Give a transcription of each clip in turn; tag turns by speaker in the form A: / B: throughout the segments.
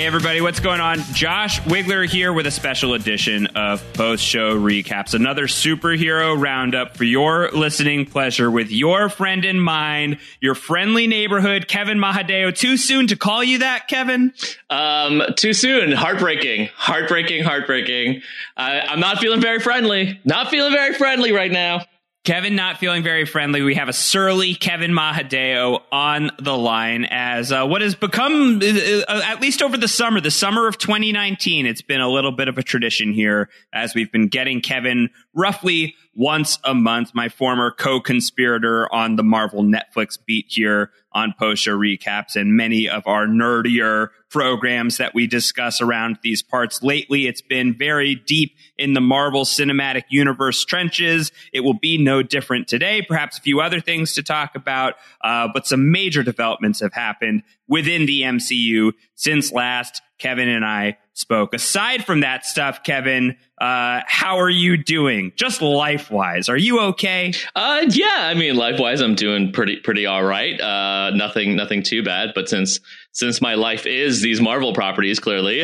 A: everybody, what's going on? Josh Wigler here with a special edition of Post-Show Recaps, another superhero roundup for your listening pleasure with your friend in mind, your friendly neighborhood, Kevin Mahadeo. Too soon to call you that, Kevin?
B: Too soon. Heartbreaking. I'm not feeling very friendly. Not feeling very friendly right now.
A: Kevin not feeling very friendly. We have a surly Kevin Mahadeo on the line as what has become, at least over the summer of 2019, it's been a little bit of a tradition here as we've been getting Kevin roughly once a month, my former co-conspirator on the Marvel Netflix beat here on Post-Show Recaps and many of our nerdier programs that we discuss around these parts. Lately, it's been very deep in the Marvel Cinematic Universe trenches. It will be no different today. Perhaps a few other things to talk about, but some major developments have happened within the MCU since last Kevin and I spoke. Aside from that stuff, Kevin, how are you doing? Just life-wise, are you okay?
B: Yeah, I mean, life-wise, I'm doing pretty all right. Nothing too bad. But since my life is these Marvel properties, clearly,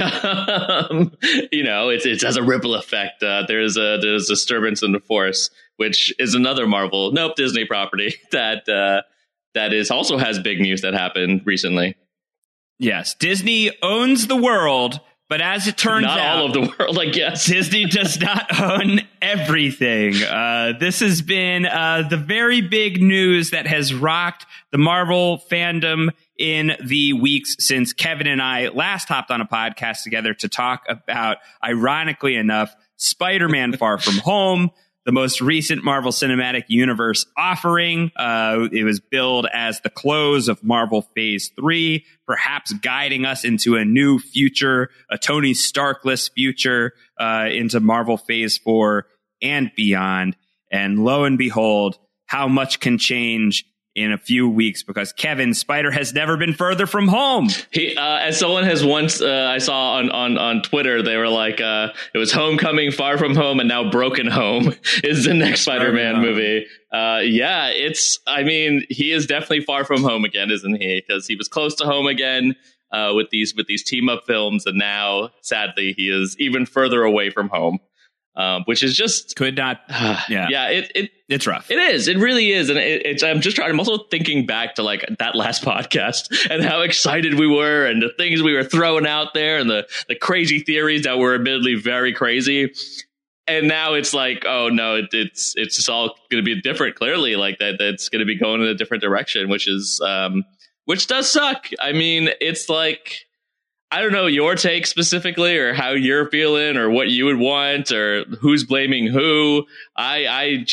B: it has a ripple effect. There's disturbance in the force, which is another Disney property that is also has big news that happened recently.
A: Yes, Disney owns the world, but as it turns out,
B: not all of the world, I guess.
A: Disney does not own everything. This has been the very big news that has rocked the Marvel fandom in the weeks since Kevin and I last hopped on a podcast together to talk about, ironically enough, Spider-Man Far From Home, the most recent Marvel Cinematic Universe offering. It was billed as the close of Marvel Phase 3, perhaps guiding us into a new future, a Tony Stark-less future, into Marvel Phase 4 and beyond. And lo and behold, how much can change in a few weeks, because Kevin, Spider has never been further from home.
B: He, as someone has once, I saw on Twitter, they were like, it was Homecoming, Far From Home, and now Broken Home is the next Spider-Man movie. Yeah, he is definitely far from home again, isn't he? Because he was close to home again with these team up films, and now, sadly, he is even further away from home. Which is just
A: could not. Yeah,
B: it's
A: rough.
B: It is. It really is. And I'm also thinking back to like that last podcast and how excited we were and the things we were throwing out there and the crazy theories that were admittedly very crazy. And now it's like, oh no, it's just all going to be different. Clearly, like that's going to be going in a different direction, which does suck. I mean, it's like, I don't know your take specifically or how you're feeling or what you would want or who's blaming who. I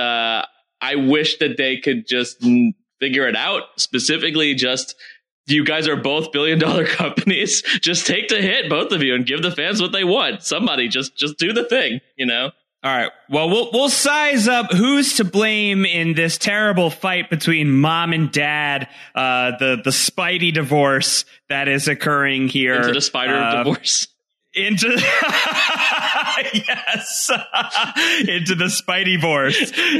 B: wish that they could just figure it out. Specifically, just you guys are both billion-dollar companies. Just take the hit, both of you, and give the fans what they want. Somebody just do the thing,
A: All right. Well, we'll size up who's to blame in this terrible fight between mom and dad, the Spidey divorce that is occurring here.
B: Into the spider divorce.
A: Into yes, into the Spidey divorce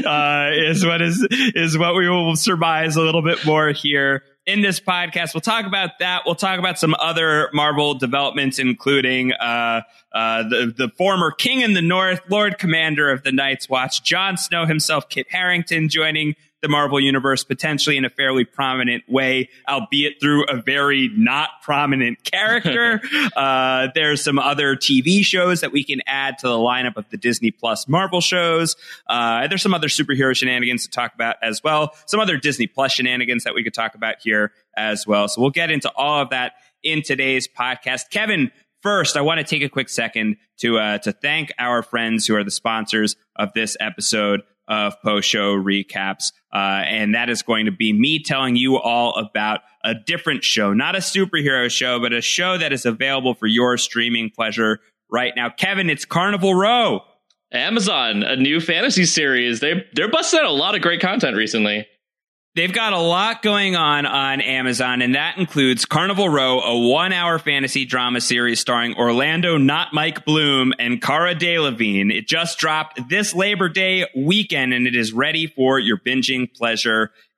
A: is what we will surmise a little bit more here in this podcast. We'll talk about that. We'll talk about some other Marvel developments, including the former King in the North, Lord Commander of the Night's Watch, Jon Snow himself, Kit Harington, joining the Marvel Universe, potentially in a fairly prominent way, albeit through a very not prominent character. There's some other TV shows that we can add to the lineup of the Disney Plus Marvel shows. There's some other superhero shenanigans to talk about as well. Some other Disney Plus shenanigans that we could talk about here as well. So we'll get into all of that in today's podcast. Kevin, first, I want to take a quick second to thank our friends who are the sponsors of this episode of Post-Show Recaps. And that is going to be me telling you all about a different show, not a superhero show, but a show that is available for your streaming pleasure right now. Kevin, it's Carnival Row.
B: Amazon, a new fantasy series. They're busting out a lot of great content recently.
A: They've got a lot going on Amazon, and that includes Carnival Row, a 1-hour fantasy drama series starring Orlando Not Mike Bloom and Cara Delevingne. It just dropped this Labor Day weekend, and it is ready for your binging pleasure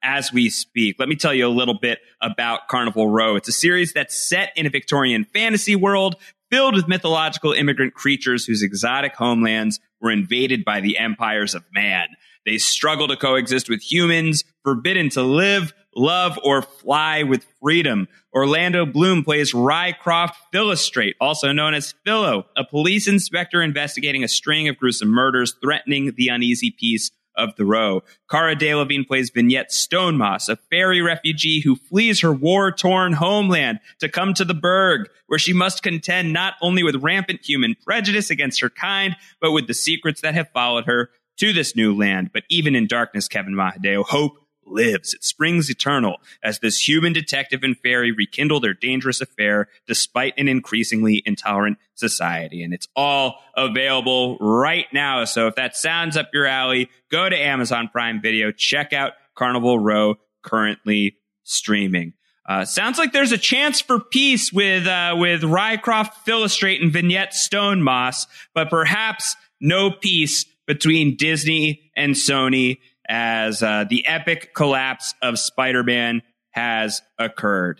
A: as we speak. Let me tell you a little bit about Carnival Row. It's a series that's set in a Victorian fantasy world filled with mythological immigrant creatures whose exotic homelands were invaded by the empires of man. They struggle to coexist with humans, forbidden to live, love, or fly with freedom. Orlando Bloom plays Rycroft Philostrate, also known as Philo, a police inspector investigating a string of gruesome murders threatening the uneasy peace of the Row. Cara Delevingne plays Vignette Stonemoss, a fairy refugee who flees her war-torn homeland to come to the Burg, where she must contend not only with rampant human prejudice against her kind, but with the secrets that have followed her to this new land. But even in darkness, Kevin Mahadeo, hope lives. It springs eternal as this human detective and fairy rekindle their dangerous affair despite an increasingly intolerant society. And it's all available right now. So if that sounds up your alley, go to Amazon Prime Video, check out Carnival Row, currently streaming. Sounds like there's a chance for peace with Rycroft Philostrate and Vignette Stonemoss, but perhaps no peace between Disney and Sony as the epic collapse of Spider-Man has occurred.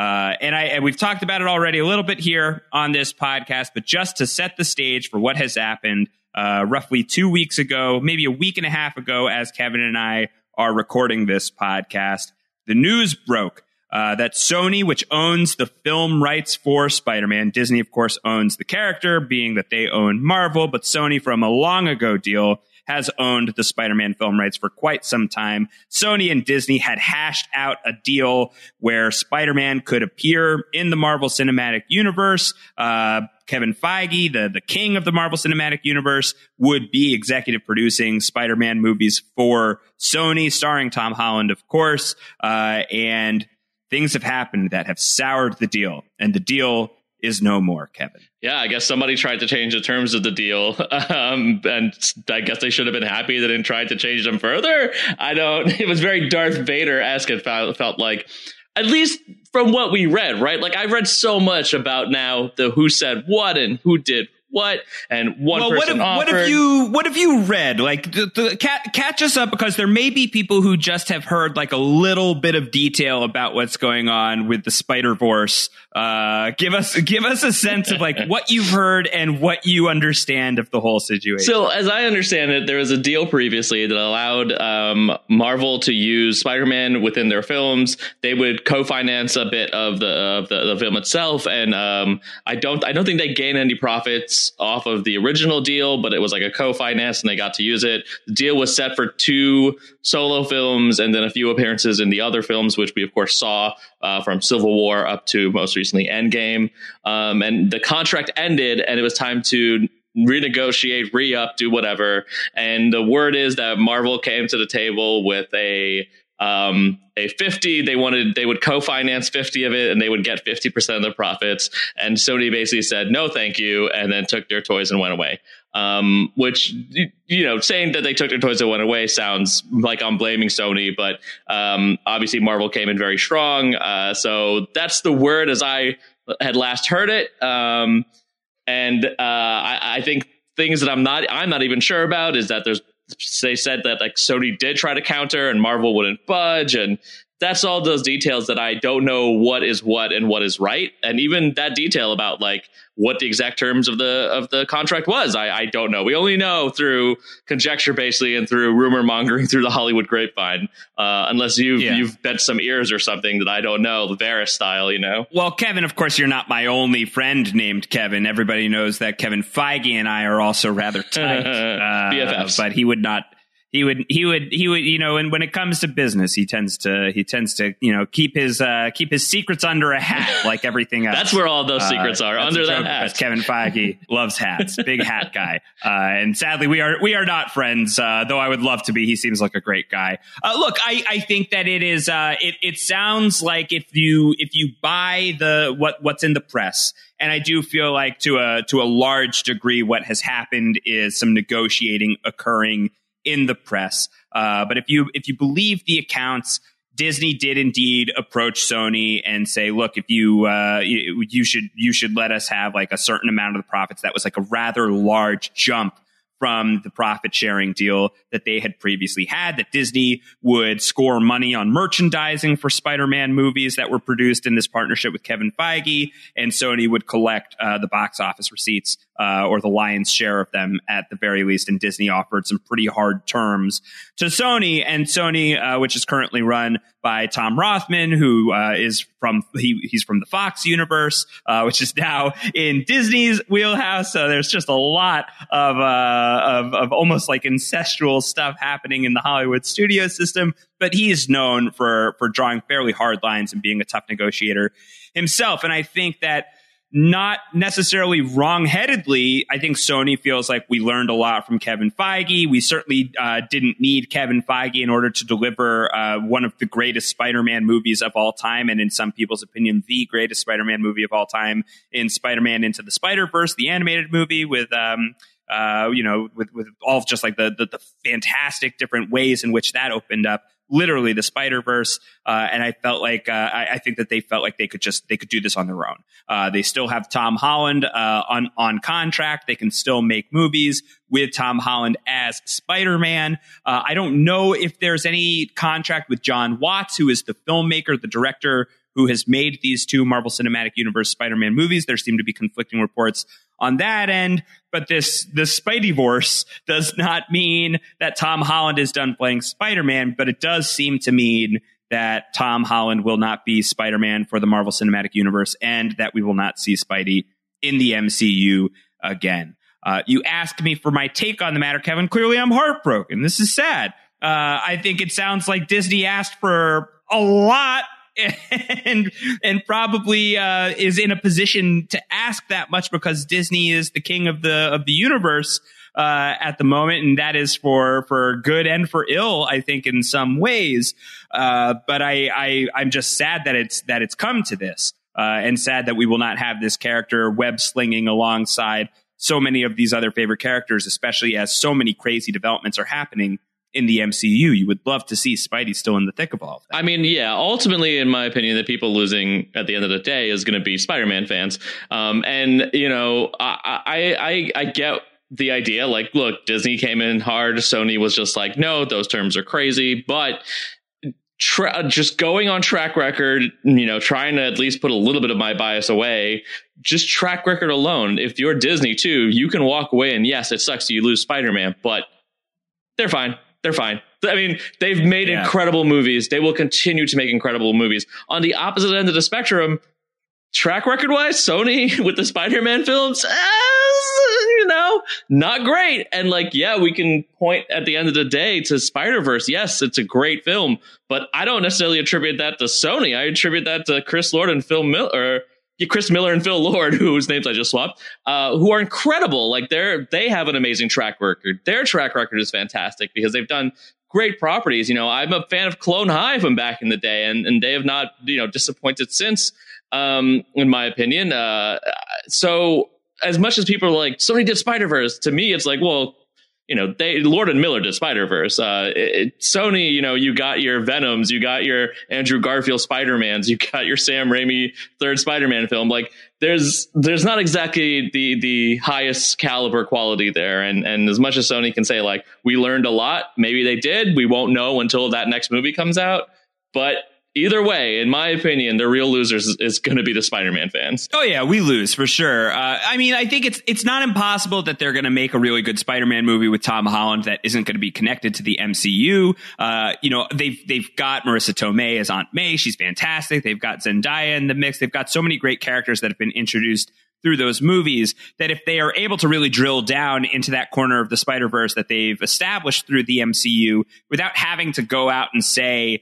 A: And we've talked about it already a little bit here on this podcast, but just to set the stage for what has happened roughly 2 weeks ago, maybe a week and a half ago, as Kevin and I are recording this podcast, the news broke that Sony, which owns the film rights for Spider-Man, Disney, of course, owns the character, being that they own Marvel, but Sony, from a long ago deal, has owned the Spider-Man film rights for quite some time. Sony and Disney had hashed out a deal where Spider-Man could appear in the Marvel Cinematic Universe. Kevin Feige, the king of the Marvel Cinematic Universe, would be executive producing Spider-Man movies for Sony, starring Tom Holland, of course. And things have happened that have soured the deal, and the deal is no more, Kevin.
B: Yeah, I guess somebody tried to change the terms of the deal, and I guess they should have been happy they didn't try to change them further. It was very Darth Vader-esque, it felt like, at least from what we read, right? Like, I read so much about now the who said what and who did what, and person offered.
A: What have you read? Like, catch us up, because there may be people who just have heard like a little bit of detail about what's going on with the Spider-Verse. Give us a sense of like what you've heard and what you understand of the whole situation.
B: So, as I understand it, there was a deal previously that allowed Marvel to use Spider-Man within their films. They would co-finance a bit of the film itself, and I don't think they gain any profits off of the original deal, but it was like a co-finance and they got to use it. The deal was set for 2 solo films and then a few appearances in the other films, which we of course saw from Civil War up to most recently Endgame. And the contract ended and it was time to renegotiate, re-up, do whatever. And the word is that Marvel came to the table with a 50. They would co-finance 50 of it and they would get 50% of the profits. And Sony basically said, no, thank you. And then took their toys and went away. Which, saying that they took their toys and went away sounds like I'm blaming Sony, but obviously Marvel came in very strong. So that's the word as I had last heard it. I think things that I'm not even sure about is that they said that like Sony did try to counter and Marvel wouldn't budge, and that's all those details that I don't know what is what and what is right. And even that detail about like what the exact terms of the contract was, I don't know. We only know through conjecture basically and through rumor mongering through the Hollywood grapevine, unless you've bent some ears or something that I don't know, the Varys style, Well,
A: Kevin, of course, you're not my only friend named Kevin. Everybody knows that Kevin Feige and I are also rather tight.
B: BFFs.
A: But he would not. He would, and when it comes to business, he tends to, keep his secrets under a hat, like everything else.
B: That's where all those secrets are, under that hat.
A: Kevin Feige loves hats, big hat guy. And sadly, we are not friends, though I would love to be. He seems like a great guy. Look, I think that it is, it sounds like if you buy what's in the press, and I do feel like to a large degree, what has happened is some negotiating occurring in the press. But if you believe the accounts, Disney did indeed approach Sony and say, look, if you should let us have like a certain amount of the profits. That was like a rather large jump from the profit sharing deal that they had previously had, that Disney would score money on merchandising for Spider-Man movies that were produced in this partnership with Kevin Feige, and Sony would collect the box office receipts or the lion's share of them at the very least. And Disney offered some pretty hard terms to Sony, and Sony, which is currently run by Tom Rothman, who is he's from the Fox universe, which is now in Disney's wheelhouse. So there's just a lot of almost like incestual stuff happening in the Hollywood studio system. But he is known for drawing fairly hard lines and being a tough negotiator himself. And I think that, not necessarily wrongheadedly, I think Sony feels like we learned a lot from Kevin Feige. We certainly didn't need Kevin Feige in order to deliver one of the greatest Spider-Man movies of all time, and in some people's opinion, the greatest Spider-Man movie of all time, in Spider-Man Into the Spider-Verse, the animated movie with with all of just like the fantastic different ways in which that opened up literally the Spider-Verse. And I felt like, I think that they felt like they could do this on their own. They still have Tom Holland, on contract. They can still make movies with Tom Holland as Spider-Man. I don't know if there's any contract with John Watts, who is the filmmaker, the director, who has made these two Marvel Cinematic Universe Spider-Man movies. There seem to be conflicting reports on that end, but the Spideyverse does not mean that Tom Holland is done playing Spider-Man, but it does seem to mean that Tom Holland will not be Spider-Man for the Marvel Cinematic Universe, and that we will not see Spidey in the MCU again. You asked me for my take on the matter, Kevin. Clearly, I'm heartbroken. This is sad. I think it sounds like Disney asked for a lot, and probably is in a position to ask that much because Disney is the king of the universe at the moment, and that is for good and for ill, I think, in some ways. But I'm just sad that it's come to this, and sad that we will not have this character web slinging alongside so many of these other favorite characters, especially as so many crazy developments are happening in the MCU. You would love to see Spidey still in the thick of all of that.
B: I mean, yeah, ultimately, in my opinion, the people losing at the end of the day is going to be Spider-Man fans. And, you know, I get the idea, like, look, Disney came in hard. Sony was just like, no, those terms are crazy. But just going on track record, you know, trying to at least put a little bit of my bias away, just track record alone. If you're Disney, too, you can walk away and yes, it sucks you lose Spider-Man, but they're fine. They're fine. I mean, they've made incredible movies. They will continue to make incredible movies. On the opposite end of the spectrum, track record wise, Sony with the Spider-Man films, you know, not great. And like, yeah, we can point at the end of the day to Spider-Verse. Yes, it's a great film, but I don't necessarily attribute that to Sony. I attribute that to Chris Miller and Phil Lord, whose names I just swapped, who are incredible. Like they have an amazing track record. Their track record is fantastic because they've done great properties. You know, I'm a fan of Clone High from back in the day, and they have not, you know, disappointed since, in my opinion. So as much as people are like, Sony did Spider-Verse, to me, it's like, well, you know, Lord and Miller did Spider-Verse. Sony, you know, you got your Venoms, you got your Andrew Garfield Spider-Mans, you got your Sam Raimi third Spider-Man film. Like, there's not exactly the highest caliber quality there. And as much as Sony can say, like, we learned a lot, maybe they did. We won't know until that next movie comes out. But either way, in my opinion, the real losers is going to be the Spider-Man fans.
A: Oh, yeah, we lose for sure. I mean, I think it's not impossible that they're going to make a really good Spider-Man movie with Tom Holland that isn't going to be connected to the MCU. You know, they've got Marissa Tomei as Aunt May. She's fantastic. They've got Zendaya in the mix. They've got so many great characters that have been introduced through those movies that if they are able to really drill down into that corner of the Spider-Verse that they've established through the MCU without having to go out and say,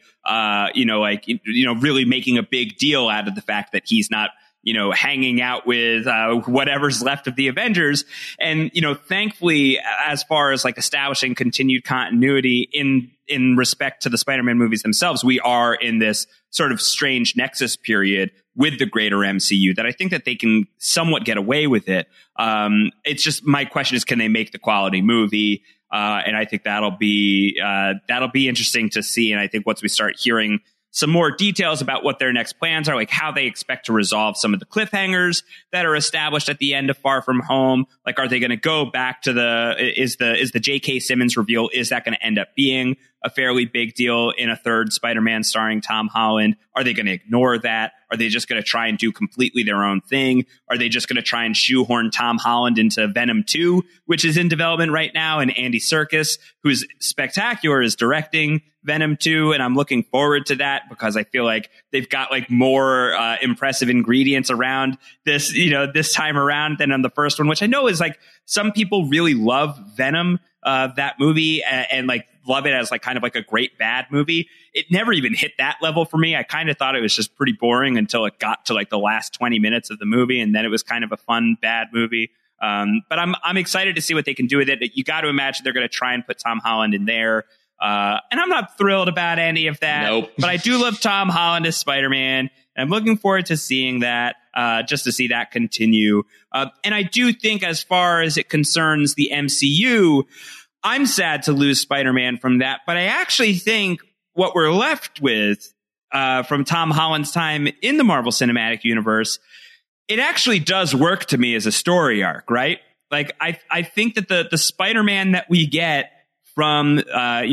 A: really making a big deal out of the fact that he's not, you know, hanging out with whatever's left of the Avengers. And, you know, thankfully, as far as like establishing continued continuity in respect to the Spider-Man movies themselves, we are in this sort of strange nexus period with the greater MCU that I think that they can somewhat get away with it. It's just, my question is, can they make the quality movie? And I think that'll be interesting to see. And I think once we start hearing some more details about what their next plans are, like how they expect to resolve some of the cliffhangers that are established at the end of Far From Home. Like, are they going to go back to is the J.K. Simmons reveal, is that going to end up being a fairly big deal in a third Spider-Man starring Tom Holland? Are they going to ignore that? Are they just going to try and do completely their own thing? Are they just going to try and shoehorn Tom Holland into Venom 2, which is in development right now, and Andy Serkis, who's spectacular, is directing Venom 2, and I'm looking forward to that because I feel like they've got like more impressive ingredients around this, this time around than on the first one, which I know is like some people really love Venom, that movie, and like love it as like kind of like a great bad movie. It never even hit that level for me. I kind of thought it was just pretty boring until it got to like the last 20 minutes of the movie, and then it was kind of a fun bad movie. But I'm excited to see what they can do with it. You got to imagine they're going to try and put Tom Holland in there. And I'm not thrilled about any of that.
B: Nope.
A: But I do love Tom Holland as Spider-Man. And I'm looking forward to seeing that, just to see that continue. And I do think as far as it concerns the MCU, I'm sad to lose Spider-Man from that. But I actually think what we're left with from Tom Holland's time in the Marvel Cinematic Universe, it actually does work to me as a story arc, right? Like, I think that the Spider-Man that we get from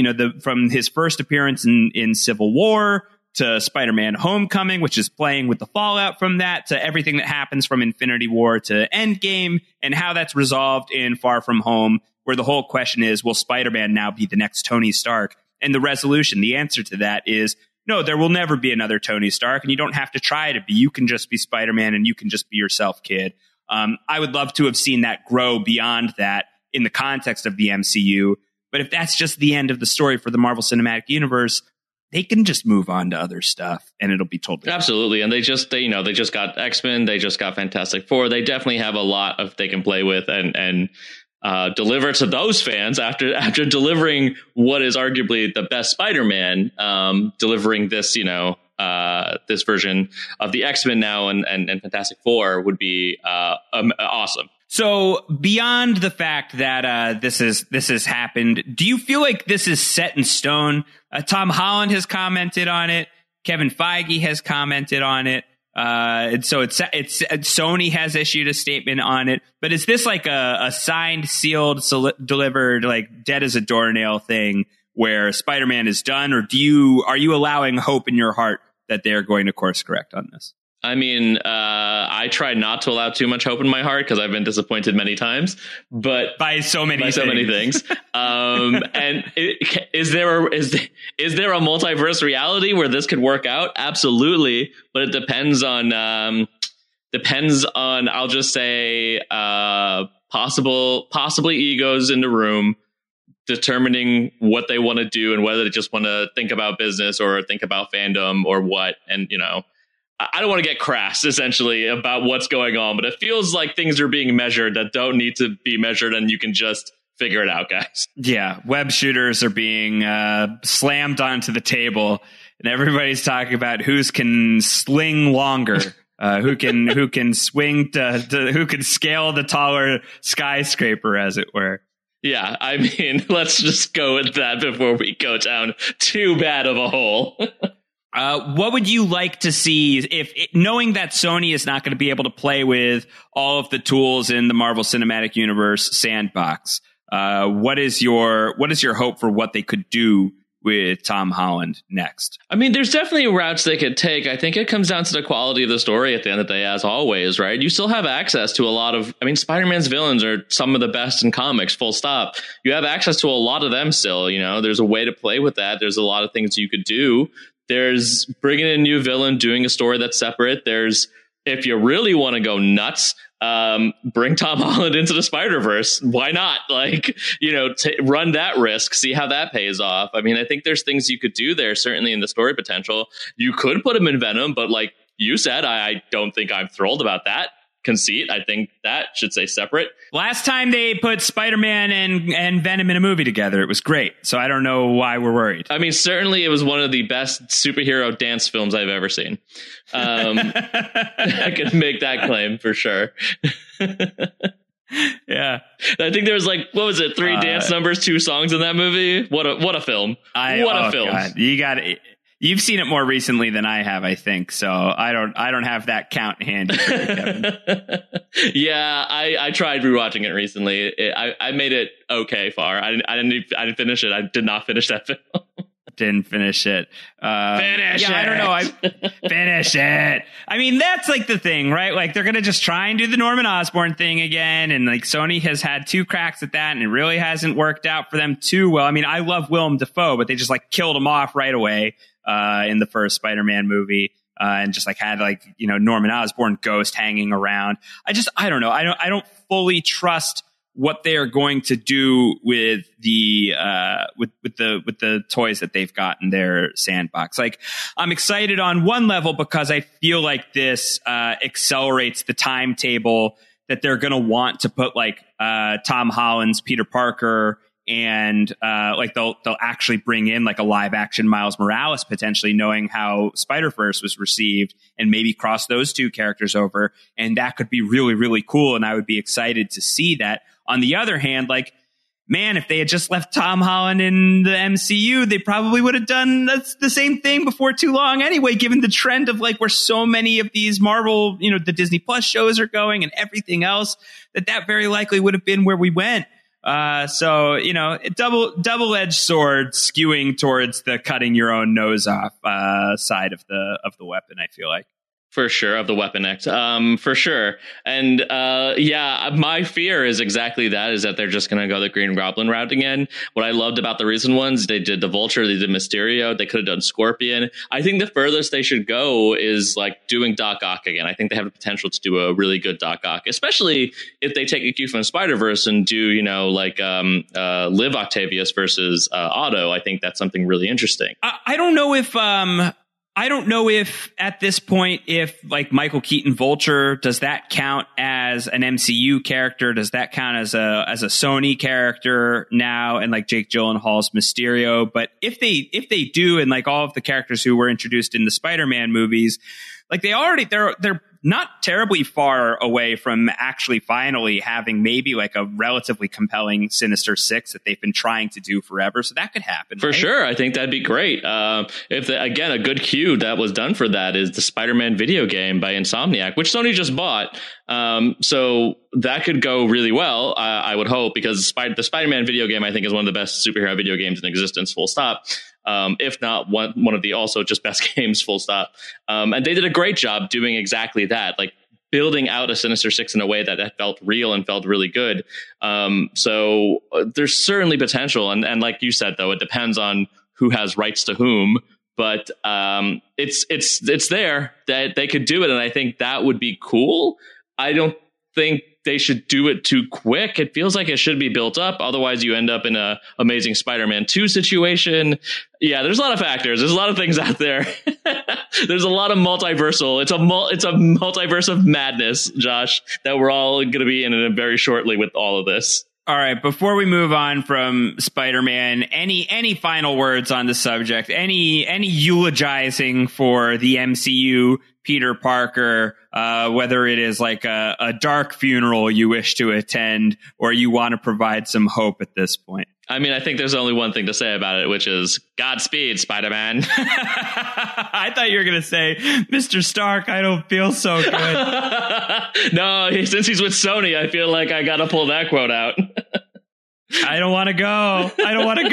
A: from his first appearance in Civil War to Spider-Man Homecoming, which is playing with the fallout from that, to everything that happens from Infinity War to Endgame, and how that's resolved in Far From Home, where the whole question is, will Spider-Man now be the next Tony Stark? And the resolution, the answer to that is, no, there will never be another Tony Stark, and you don't have to try to be. You can just be Spider-Man, and you can just be yourself, kid. I would love to have seen that grow beyond that in the context of the MCU. But if that's just the end of the story for the Marvel Cinematic Universe, they can just move on to other stuff and it'll be totally
B: absolutely. And they just got X-Men. They just got Fantastic Four. They definitely have a lot of they can play with and deliver to those fans after delivering what is arguably the best Spider-Man, delivering this, this version of the X-Men now and Fantastic Four would be awesome.
A: So beyond the fact that this has happened, do you feel like this is set in stone? Tom Holland has commented on it. Kevin Feige has commented on it. And so it's Sony has issued a statement on it. But is this like a signed, sealed, delivered, like dead as a doornail thing where Spider-Man is done, or are you allowing hope in your heart that they're going to course correct on this?
B: I mean, I try not to allow too much hope in my heart because I've been disappointed many times, but
A: by so many things.
B: And is there a multiverse reality where this could work out? Absolutely, but it depends on I'll just say possibly egos in the room determining what they want to do and whether they just want to think about business or think about fandom or what. And I don't want to get crass, essentially, about what's going on, but it feels like things are being measured that don't need to be measured, and you can just figure it out, guys.
A: Yeah, web shooters are being slammed onto the table, and everybody's talking about who can sling longer, who can swing who can scale the taller skyscraper, as it were.
B: Yeah, I mean, let's just go with that before we go down too bad of a hole.
A: What would you like to see knowing that Sony is not going to be able to play with all of the tools in the Marvel Cinematic Universe sandbox? What is your hope for what they could do with Tom Holland next?
B: I mean, there's definitely routes they could take. I think it comes down to the quality of the story at the end of the day, as always, right? You still have access to a lot of, Spider-Man's villains are some of the best in comics, full stop. You have access to a lot of them still, there's a way to play with that. There's a lot of things you could do. There's bringing in a new villain, doing a story that's separate. There's, if you really want to go nuts, bring Tom Holland into the Spider-Verse. Why not? Run that risk, see how that pays off. I mean, I think there's things you could do there, certainly in the story potential. You could put him in Venom, but like you said, I don't think I'm thrilled about that conceit. I think that should stay separate.
A: Last time they put Spider-Man and Venom in a movie together, it was great. So I don't know why we're worried.
B: I mean, certainly it was one of the best superhero dance films I've ever seen. I could make that claim for sure.
A: Yeah.
B: I think there was 3 dance numbers, 2 songs in that movie. What a film. What a film.
A: God. You got it. You've seen it more recently than I have, I think. So I don't have that count handy for you, Kevin.
B: Yeah, I tried rewatching it recently. I made it okay far. I didn't finish it. I did not finish that film.
A: Didn't finish it.
B: Finish it.
A: I don't know. Finish it. I mean, that's like the thing, right? Like they're going to just try and do the Norman Osborn thing again. And like Sony has had 2 cracks at that and it really hasn't worked out for them too well. I mean, I love Willem Dafoe, but they just like killed him off right away in the first Spider-Man movie. And just like had like, Norman Osborn ghost hanging around. I don't know. I don't fully trust what they are going to do with the toys that they've got in their sandbox. Like, I'm excited on one level because I feel like this accelerates the timetable that they're going to want to put like Tom Holland's Peter Parker, and like they'll actually bring in like a live action Miles Morales, potentially, knowing how Spider-Verse was received, and maybe cross those 2 characters over. And that could be really, really cool. And I would be excited to see that. On the other hand, like, man, if they had just left Tom Holland in the MCU, they probably would have done the same thing before too long anyway, given the trend of like where so many of these Marvel, the Disney Plus shows are going and everything else, that very likely would have been where we went. So, double-edged sword skewing towards the cutting your own nose off side of the weapon, I feel like.
B: For sure, of the Weapon X, for sure. And my fear is exactly that, is that they're just going to go the Green Goblin route again. What I loved about the recent ones, they did the Vulture, they did Mysterio, they could have done Scorpion. I think the furthest they should go is like doing Doc Ock again. I think they have the potential to do a really good Doc Ock, especially if they take a cue from Spider-Verse and do, Liv Octavius versus Otto. I think that's something really interesting.
A: I don't know if at this point, if like Michael Keaton Vulture, does that count as an MCU character? Does that count as a Sony character now? And like Jake Gyllenhaal's Mysterio. But if they do, and like all of the characters who were introduced in the Spider-Man movies, like they're not terribly far away from actually finally having maybe like a relatively compelling Sinister Six that they've been trying to do forever. So that could happen.
B: For sure. I think that'd be great. Again, a good cue that was done for that is the Spider-Man video game by Insomniac, which Sony just bought. So that could go really well, I would hope, because the Spider-Man video game, I think, is one of the best superhero video games in existence, full stop. If not one of the also just best games, full stop. And they did a great job doing exactly that, like building out a Sinister Six in a way that felt real and felt really good. So there's certainly potential. And like you said, though, it depends on who has rights to whom. But it's there that they could do it. And I think that would be cool. I don't think they should do it too quick. It feels like it should be built up. Otherwise, you end up in a Amazing Spider-Man 2 situation. Yeah, there's a lot of factors. There's a lot of things out there. There's a lot of multiversal. It's a multiverse of madness, Josh, that we're all going to be in very shortly with all of this.
A: All right, before we move on from Spider-Man, any final words on the subject? Any eulogizing for the MCU, Peter Parker, whether it is like a dark funeral you wish to attend, or you want to provide some hope at this point?
B: I mean, I think there's only one thing to say about it, which is Godspeed, Spider-Man.
A: I thought you were going to say, Mr. Stark, I don't feel so good.
B: No, since he's with Sony, I feel like I got to pull that quote out.
A: I don't want to go. I don't want to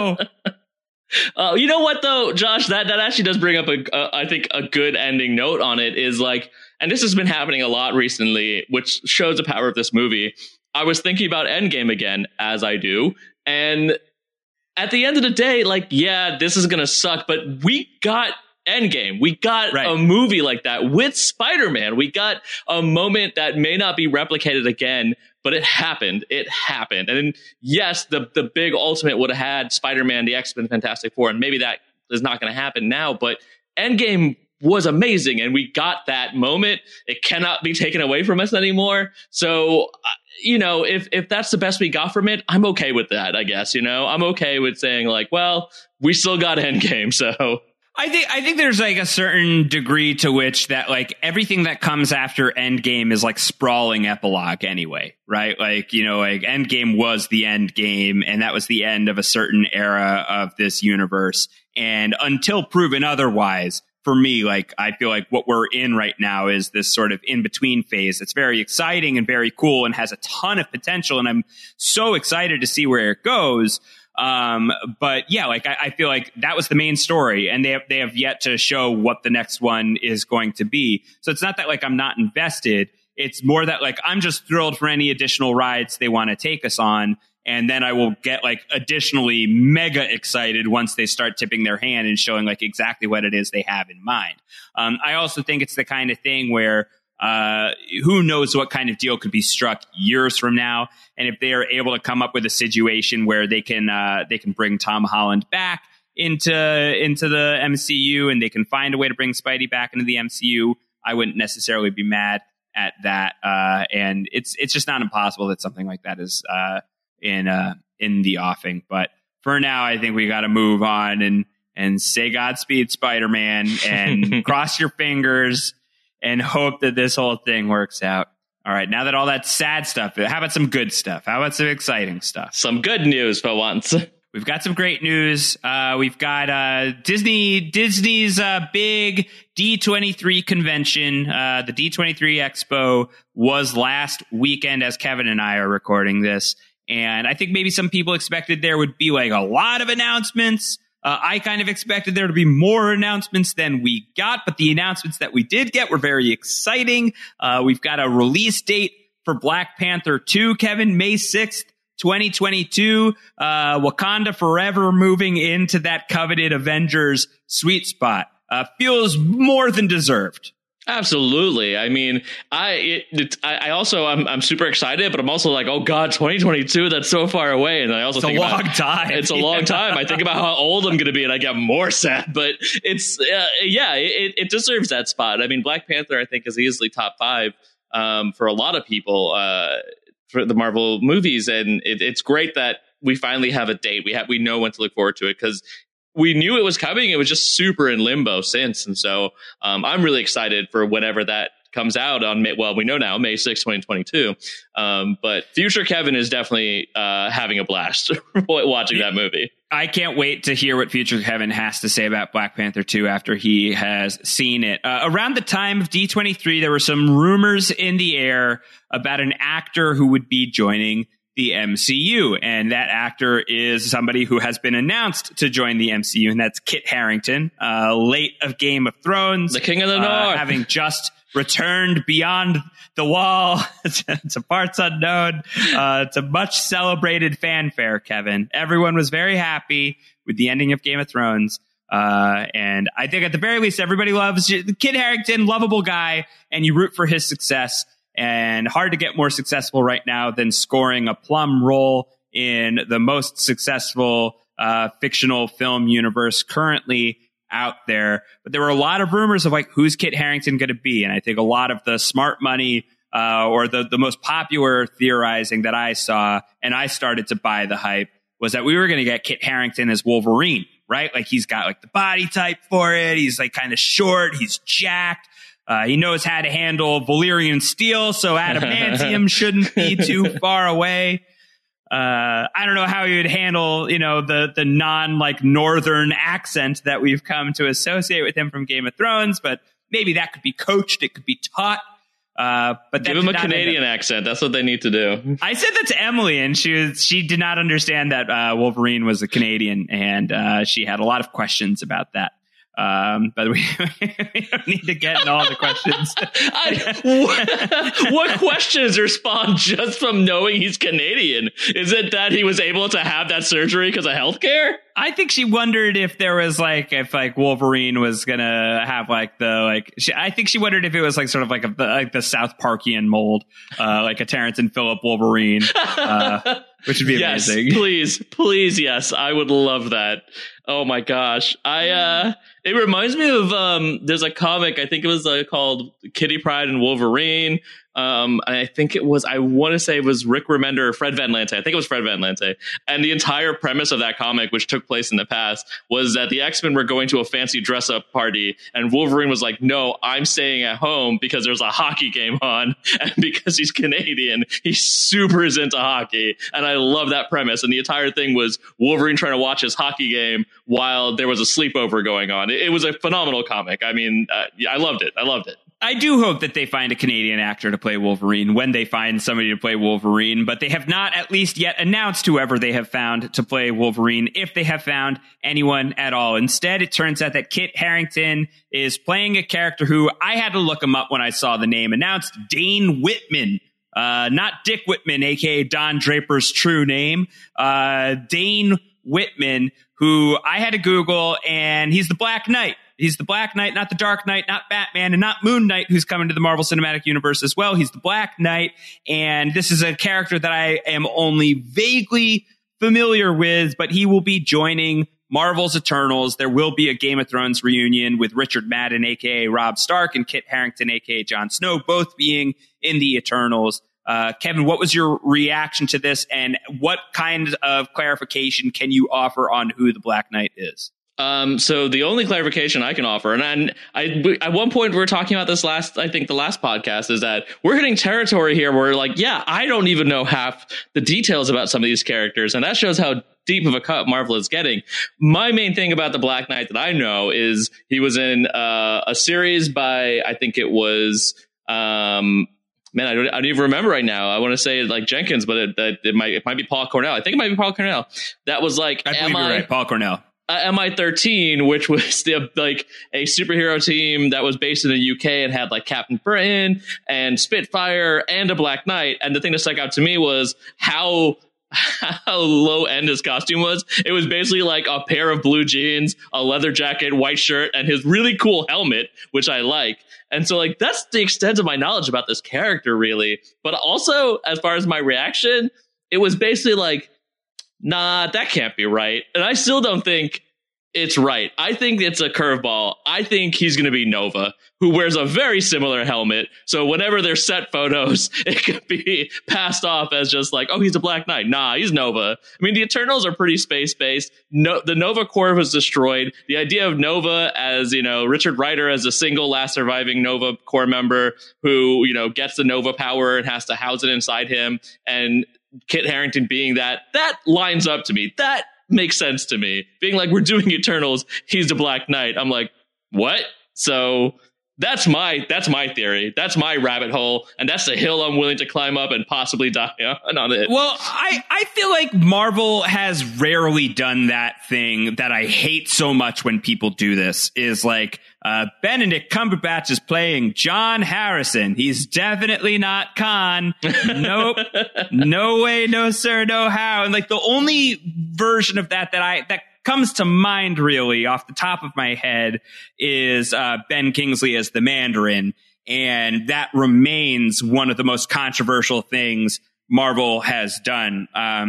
A: go.
B: You know what, though, Josh, that actually does bring up I think a good ending note on it is like, and this has been happening a lot recently, which shows the power of this movie. I was thinking about Endgame again, as I do. And at the end of the day, like, yeah, this is going to suck, but we got Endgame. We got a movie like that with Spider-Man. We got a moment that may not be replicated again, but it happened. It happened. And yes, the big ultimate would have had Spider-Man, the X-Men, Fantastic Four, and maybe that is not going to happen now, but Endgame was amazing, and we got that moment. It cannot be taken away from us anymore. So, if that's the best we got from it, I'm okay with that, I guess. I'm okay with saying like, well, we still got Endgame, so...
A: I think there's like a certain degree to which that like everything that comes after Endgame is like sprawling epilogue anyway, right? Like, like Endgame was the end game, and that was the end of a certain era of this universe. And until proven otherwise, for me, like, I feel like what we're in right now is this sort of in-between phase. It's very exciting and very cool and has a ton of potential. And I'm so excited to see where it goes. But yeah, like, I feel like that was the main story, and they have yet to show what the next one is going to be. So it's not that, like, I'm not invested. It's more that, like, I'm just thrilled for any additional rides they want to take us on. And then I will get, like, additionally mega excited once they start tipping their hand and showing, like, exactly what it is they have in mind. I also think it's the kind of thing where who knows what kind of deal could be struck years from now. And if they are able to come up with a situation where they can bring Tom Holland back into the MCU, and they can find a way to bring Spidey back into the MCU, I wouldn't necessarily be mad at that. And it's just not impossible that something like that is in the offing. But for now, I think we got to move on and say Godspeed, Spider-Man, and cross your fingers and hope that this whole thing works out. All right, now that all that sad stuff, how about some good stuff? How about some exciting stuff?
B: Some good news for once.
A: We've got some great news. We've got Disney's big D23 convention. The D23 Expo was last weekend as Kevin and I are recording this. And I think maybe some people expected there would be, like, a lot of announcements. I kind of expected there to be more announcements than we got, but the announcements that we did get were very exciting. We've got a release date for Black Panther 2, Kevin, May 6th, 2022. Wakanda Forever moving into that coveted Avengers sweet spot. Feels more than deserved.
B: Absolutely. I mean, I'm super excited, but I'm also like, oh God, 2022, that's so far away. And I also think about it's a long time. I think about how old I'm going to be and I get more sad, but it's, it deserves that spot. I mean, Black Panther, I think, is easily top 5 for a lot of people for the Marvel movies. And it's great that we finally have a date. We know when to look forward to it, because we knew it was coming. It was just super in limbo since. And so I'm really excited for whenever that comes out on we know now, May 6, 2022. But future Kevin is definitely having a blast watching that movie.
A: I can't wait to hear what future Kevin has to say about Black Panther 2 after he has seen it. Around the time of D23, there were some rumors in the air about an actor who would be joining the MCU, and that actor is somebody who has been announced to join the MCU, and that's Kit Harington, late of Game of Thrones,
B: the King of the North,
A: having just returned beyond the wall to parts unknown, to much celebrated fanfare. Kevin, everyone was very happy with the ending of Game of Thrones, and I think at the very least everybody loves Kit Harington, lovable guy, and you root for his success. And hard to get more successful right now than scoring a plum role in the most successful fictional film universe currently out there. But there were a lot of rumors of, like, who's Kit Harington going to be? And I think a lot of the smart money or the most popular theorizing that I saw, and I started to buy the hype, was that we were going to get Kit Harington as Wolverine, right? Like, he's got, like, the body type for it. He's, like, kind of short. He's jacked. He knows how to handle Valyrian steel, so adamantium shouldn't be too far away. I don't know how he would handle, the non northern accent that we've come to associate with him from Game of Thrones, but maybe that could be coached. It could be taught. But
B: give him a Canadian accent. That's what they need to do.
A: I said that to Emily, and she did not understand that Wolverine was a Canadian, and she had a lot of questions about that. But we don't need to get into all the questions.
B: What questions respond just from knowing he's Canadian? Is it that he was able to have that surgery because of healthcare?
A: I think she wondered if there was if Wolverine was gonna have I think she wondered if it was sort of like the South Parkian mold, like a Terrence and Phillip Wolverine, which would be amazing.
B: Please, yes, I would love that. Oh my gosh, it reminds me of there's a comic, I think it was called Kitty Pryde and Wolverine, I think it was, I want to say it was Rick Remender or Fred Van Lante. I think it was Fred Van Lante. And the entire premise of that comic, which took place in the past, was that the X-Men were going to a fancy dress-up party, and Wolverine was like, no, I'm staying at home because there's a hockey game on, and because he's Canadian, he super is into hockey. And I love that premise. And the entire thing was Wolverine trying to watch his hockey game while there was a sleepover going on. It was a phenomenal comic. I mean, I loved it.
A: I do hope that they find a Canadian actor to play Wolverine when they find somebody to play Wolverine, but they have not at least yet announced whoever they have found to play Wolverine, if they have found anyone at all. Instead, it turns out that Kit Harington is playing a character who I had to look him up when I saw the name announced, Dane Whitman. Not Dick Whitman, aka Don Draper's true name. Dane Whitman, who I had to Google, and he's the Black Knight. He's the Black Knight, not the Dark Knight, not Batman, and not Moon Knight, who's coming to the Marvel Cinematic Universe as well. He's the Black Knight, and this is a character that I am only vaguely familiar with, but he will be joining Marvel's Eternals. There will be a Game of Thrones reunion with Richard Madden, a.k.a. Robb Stark, and Kit Harington, a.k.a. Jon Snow, both being in the Eternals. Kevin, what was your reaction to this, and what kind of clarification can you offer on who the Black Knight is?
B: So the only clarification I can offer, and I at one point we were talking about this I think the last podcast, is that we're hitting territory here where like, yeah, I don't even know half the details about some of these characters. And that shows how deep of a cut Marvel is getting. My main thing about the Black Knight that I know is he was in a series by, I think it was, man, I don't even remember right now. I want to say like Jenkins, but it might be Paul Cornell. I think it might be Paul Cornell. That was like,
A: I believe you're right, Paul Cornell.
B: MI13, which was like a superhero team that was based in the UK and had like Captain Britain and Spitfire and a Black Knight. And the thing that stuck out to me was how low end his costume was. It was basically like a pair of blue jeans, a leather jacket, white shirt, and his really cool helmet, which I like. And so like that's the extent of my knowledge about this character, really. But also, as far as my reaction, it was basically like, nah, that can't be right. And I still don't think it's right. I think it's a curveball. I think he's going to be Nova, who wears a very similar helmet. So whenever there's set photos, it could be passed off as just like, oh, he's a Black Knight. Nah, he's Nova. I mean, the Eternals are pretty space-based. No, the Nova Corps was destroyed. The idea of Nova as, Richard Rider as a single last surviving Nova Corps member who, gets the Nova power and has to house it inside him, and Kit Harington being that lines up to me. That makes sense to me. Being like, we're doing Eternals, he's the Black Knight. I'm like, what? So that's my theory. That's my rabbit hole, and that's the hill I'm willing to climb up and possibly die on it.
A: Well, I feel like Marvel has rarely done that thing that I hate so much when people do this, is like, Benedict Cumberbatch is playing John Harrison. He's definitely not Khan. Nope. No way, no sir, no how. And like the only version of that comes to mind really off the top of my head is Ben Kingsley as the Mandarin. And that remains one of the most controversial things Marvel has done.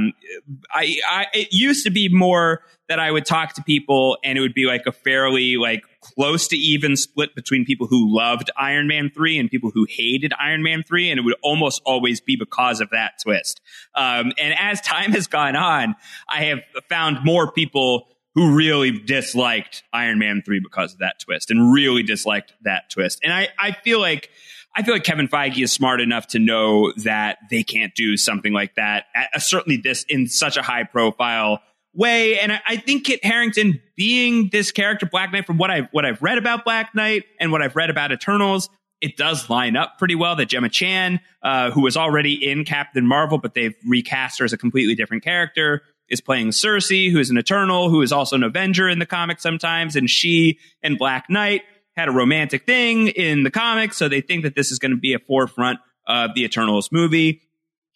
A: It used to be more that I would talk to people and it would be like a fairly like close to even split between people who loved Iron Man 3 and people who hated Iron Man 3. And it would almost always be because of that twist. And as time has gone on, I have found more people who really disliked Iron Man 3 because of that twist and really disliked that twist. And I feel like Kevin Feige is smart enough to know that they can't do something like that, certainly this in such a high profile way. And I think Kit Harington being this character, Black Knight, from what I've read about Black Knight and what I've read about Eternals, it does line up pretty well that Gemma Chan, who was already in Captain Marvel, but they've recast her as a completely different character, is playing Cersei, who is an Eternal, who is also an Avenger in the comics sometimes. And she and Black Knight had a romantic thing in the comics, so they think that this is going to be a forefront of the Eternals movie.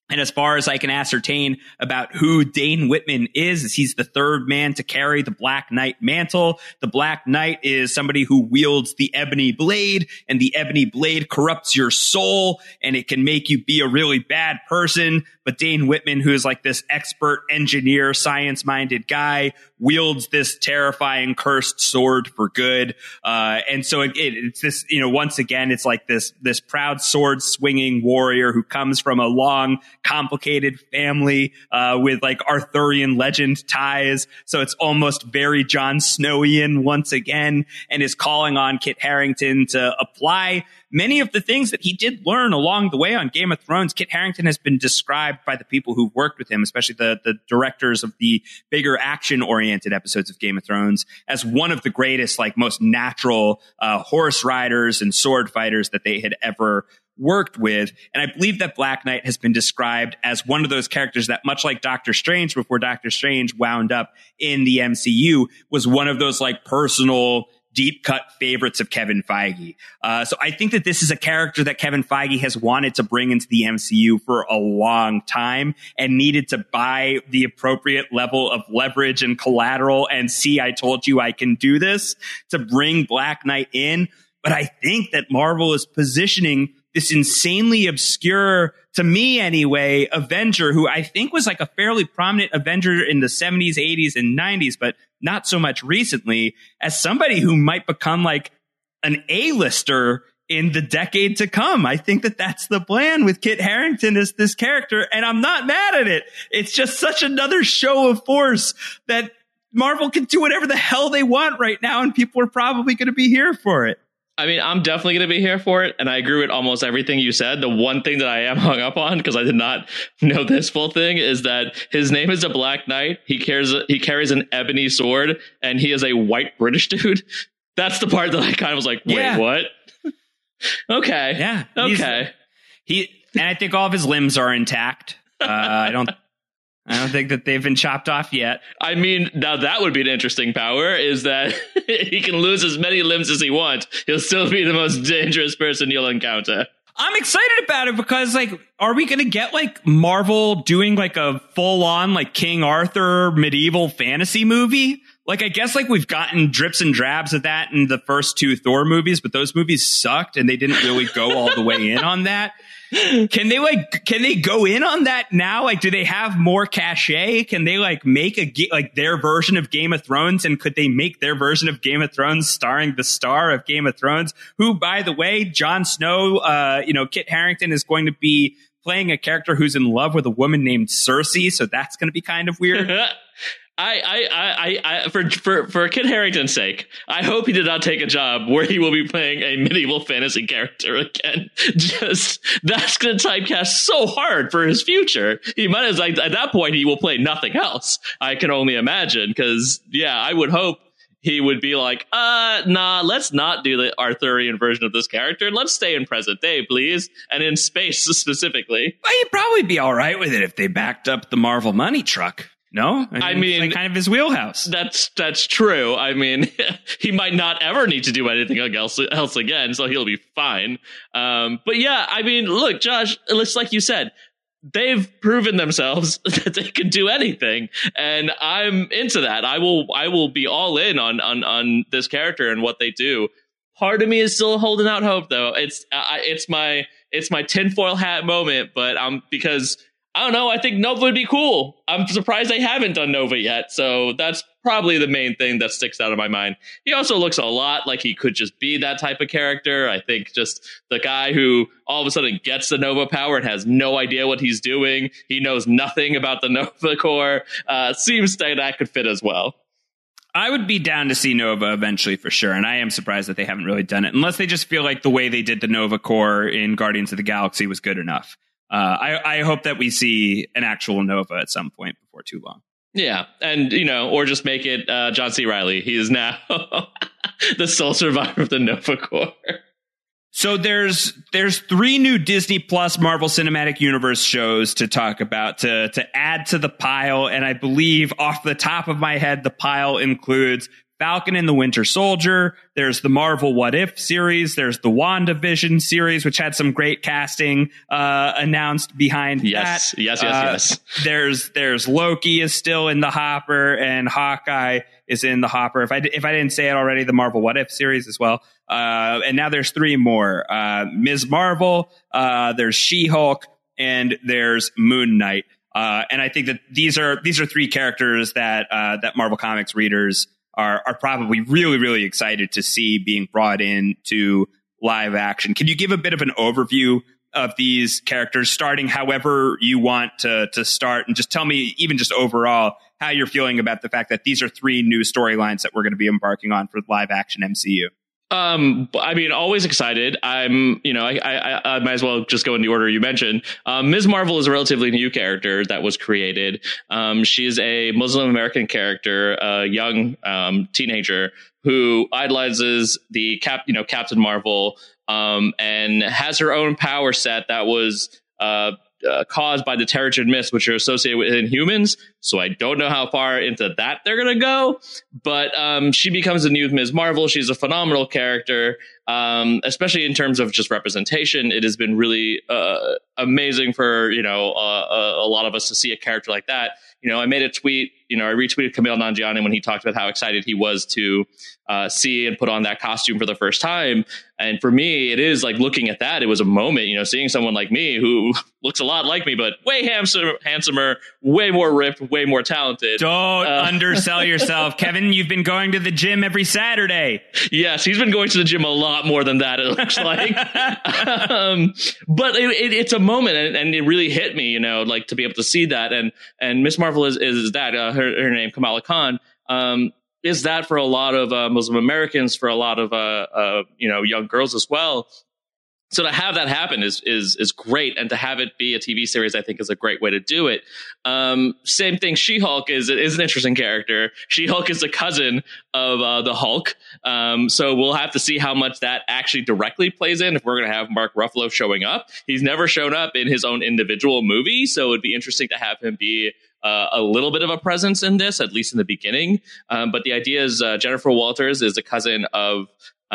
A: And as far as I can ascertain about who Dane Whitman is he's the third man to carry the Black Knight mantle. The Black Knight is somebody who wields the ebony blade, and the ebony blade corrupts your soul, and it can make you be a really bad person. But Dane Whitman, who is like this expert engineer, science-minded guy, wields this terrifying cursed sword for good. And so it's this, once again, it's like this proud sword swinging warrior who comes from a long, complicated family, with like Arthurian legend ties. So it's almost very Jon Snowian once again, and is calling on Kit Harington to apply many of the things that he did learn along the way on Game of Thrones. Kit Harington has been described by the people who've worked with him, especially the directors of the bigger action-oriented episodes of Game of Thrones, as one of the greatest, like most natural horse riders and sword fighters that they had ever worked with. And I believe that Black Knight has been described as one of those characters that, much like Doctor Strange before Doctor Strange wound up in the MCU, was one of those like personal deep cut favorites of Kevin Feige. So I think that this is a character that Kevin Feige has wanted to bring into the MCU for a long time and needed to buy the appropriate level of leverage and collateral and see, I told you I can do this, to bring Black Knight in. But I think that Marvel is positioning this insanely obscure, to me anyway, Avenger, who I think was like a fairly prominent Avenger in the 70s, 80s, and 90s, but not so much recently, as somebody who might become like an A-lister in the decade to come. I think that that's the plan with Kit Harington as this character, and I'm not mad at it. It's just such another show of force that Marvel can do whatever the hell they want right now, and people are probably going to be here for it.
B: I mean, I'm definitely going to be here for it, and I agree with almost everything you said. The one thing that I am hung up on, because I did not know this full thing, is that his name is a Black Knight. He carries an ebony sword, and he is a white British dude. That's the part that I kind of was like, wait, what? Okay.
A: Yeah.
B: Okay.
A: And I think all of his limbs are intact. I don't think that they've been chopped off yet.
B: I mean, now that would be an interesting power, is that he can lose as many limbs as he wants. He'll still be the most dangerous person you'll encounter.
A: I'm excited about it because, like, are we going to get, like, Marvel doing, like, a full-on, like, King Arthur medieval fantasy movie? Like, I guess, like, we've gotten drips and drabs of that in the first two Thor movies, but those movies sucked and they didn't really go all the way in on that. Can they go in on that now? Like, do they have more cachet? Can they like make their version of Game of Thrones? And could they make their version of Game of Thrones starring the star of Game of Thrones, who, by the way, Jon Snow, Kit Harington is going to be playing a character who's in love with a woman named Cersei. So that's going to be kind of weird.
B: For Kit Harington's sake, I hope he did not take a job where he will be playing a medieval fantasy character again. Just, that's going to typecast so hard for his future. He might as, like, at that point, he will play nothing else. I can only imagine, because, yeah, I would hope he would be like, nah, let's not do the Arthurian version of this character. Let's stay in present day, please. And in space specifically.
A: Well, he'd probably be all right with it if they backed up the Marvel money truck. No,
B: I mean,
A: it's like kind of his wheelhouse.
B: That's true. I mean, he might not ever need to do anything else again, so he'll be fine. But yeah, I mean, look, Josh, it's like you said, they've proven themselves that they can do anything, and I'm into that. I will be all in on this character and what they do. Part of me is still holding out hope, though. It's my tinfoil hat moment, but because I don't know, I think Nova would be cool. I'm surprised they haven't done Nova yet, so that's probably the main thing that sticks out of my mind. He also looks a lot like he could just be that type of character. I think just the guy who all of a sudden gets the Nova power and has no idea what he's doing. He knows nothing about the Nova Corps. Seems that could fit as well.
A: I would be down to see Nova eventually for sure, and I am surprised that they haven't really done it, unless they just feel like the way they did the Nova Corps in Guardians of the Galaxy was good enough. I hope that we see an actual Nova at some point before too long.
B: Yeah, and, or just make it John C. Reilly. He is now the sole survivor of the Nova Corps.
A: So there's 3 new Disney Plus Marvel Cinematic Universe shows to talk about to add to the pile, and I believe off the top of my head the pile includes Falcon and the Winter Soldier. There's the Marvel What If series. There's the WandaVision series, which had some great casting announced behind that.
B: Yes.
A: There's Loki is still in the hopper, and Hawkeye is in the hopper. If I didn't say it already, the Marvel What If series as well. And now there's 3 more. Ms. Marvel, there's She-Hulk, and there's Moon Knight. And I think that these are 3 characters that Marvel Comics readers are probably really, really excited to see being brought into live action. Can you give a bit of an overview of these characters, starting however you want to start, and just tell me, even just overall, how you're feeling about the fact that these are 3 new storylines that we're going to be embarking on for live action MCU?
B: I mean, always excited. I might as well just go in the order you mentioned. Ms. Marvel is a relatively new character that was created. She is a Muslim American character, a young teenager who idolizes the Captain Marvel, and has her own power set that was caused by the Terrigen Mists, which are associated with Inhumans. So I don't know how far into that they're going to go, but she becomes the new Ms. Marvel. She's a phenomenal character, especially in terms of just representation. It has been really amazing for, a lot of us to see a character like that. I made a tweet, I retweeted Kumail Nanjiani when he talked about how excited he was to see and put on that costume for the first time. And for me, it is like looking at that. It was a moment, seeing someone like me who looks a lot like me, but way handsomer, way more ripped, way more talented.
A: Don't undersell yourself. Kevin, you've been going to the gym every Saturday.
B: Yes, he's been going to the gym a lot more than that, it looks like. But it's a moment, and it really hit me, to be able to see that. And Miss Marvel is that, her name, Kamala Khan, is that for a lot of Muslim Americans, for a lot of young girls as well. So to have that happen is great, and to have it be a TV series, I think, is a great way to do it. Same thing. She-Hulk is an interesting character. She-Hulk is the cousin of the Hulk, so we'll have to see how much that actually directly plays in. If we're going to have Mark Ruffalo showing up, he's never shown up in his own individual movie, so it'd be interesting to have him be a little bit of a presence in this, at least in the beginning. But the idea is Jennifer Walters is the cousin of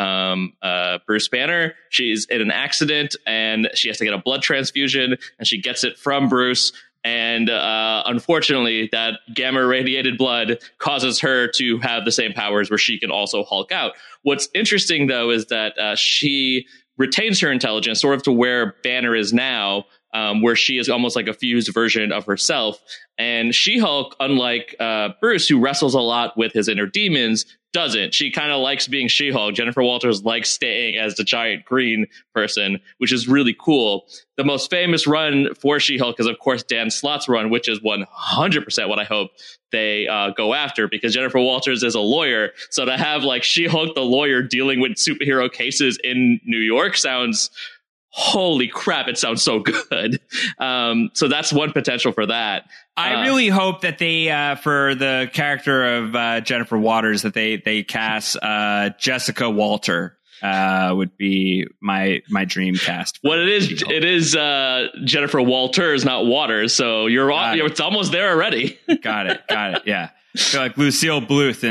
B: Bruce Banner. She's in an accident and she has to get a blood transfusion, and she gets it from Bruce. And unfortunately, that gamma irradiated blood causes her to have the same powers where she can also Hulk out. What's interesting, though, is that she retains her intelligence sort of to where Banner is now, where she is almost like a fused version of herself. And She-Hulk, unlike Bruce, who wrestles a lot with his inner demons, doesn't. She kind of likes being She-Hulk. Jennifer Walters likes staying as the giant green person, which is really cool. The most famous run for She-Hulk is, of course, Dan Slott's run, which is 100% what I hope they go after, because Jennifer Walters is a lawyer. So to have like She-Hulk, the lawyer, dealing with superhero cases in New York sounds... holy crap, it sounds so good. So that's one potential for that.
A: I really hope that they, for the character of Jennifer Waters, that they cast Jessica Walter. Would be my dream cast.
B: What it is Jennifer Walters, not Waters. So it's almost there already.
A: Got it. Yeah. I feel like Lucille Bluth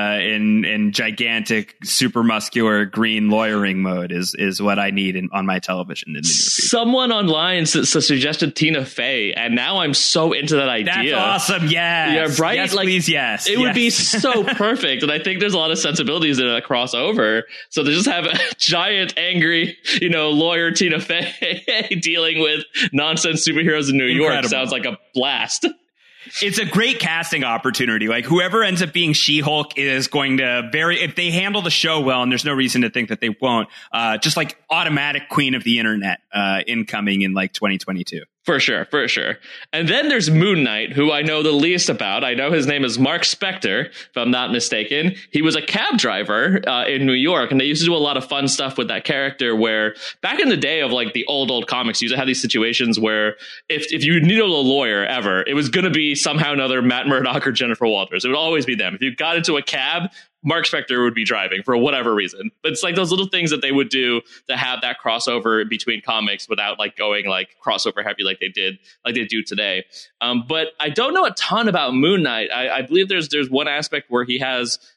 A: in gigantic, super muscular green lawyering mode is what I need on my television in the near future.
B: Someone online suggested Tina Fey, and now I'm so into that idea.
A: That's awesome. Yes.
B: Yeah, right.
A: Yes, please. Yes.
B: It would be so perfect, and I think there's a lot of sensibilities in that crossover. So to just have a giant, angry, lawyer Tina Fey dealing with nonsense superheroes in New York sounds like a blast.
A: It's a great casting opportunity. Like, whoever ends up being She-Hulk is going to if they handle the show well, and there's no reason to think that they won't, just like automatic queen of the internet incoming in like 2022.
B: For sure. And then there's Moon Knight, who I know the least about. I know his name is Mark Spector, if I'm not mistaken. He was a cab driver in New York, and they used to do a lot of fun stuff with that character, where back in the day of like the old comics, you used to have these situations where if you needed a lawyer ever, it was going to be somehow another Matt Murdock or Jennifer Walters. It would always be them. If you got into a cab, Mark Spector would be driving for whatever reason. But it's like those little things that they would do to have that crossover between comics without like going like crossover heavy like they do today. But I don't know a ton about Moon Knight. I believe there's one aspect where he has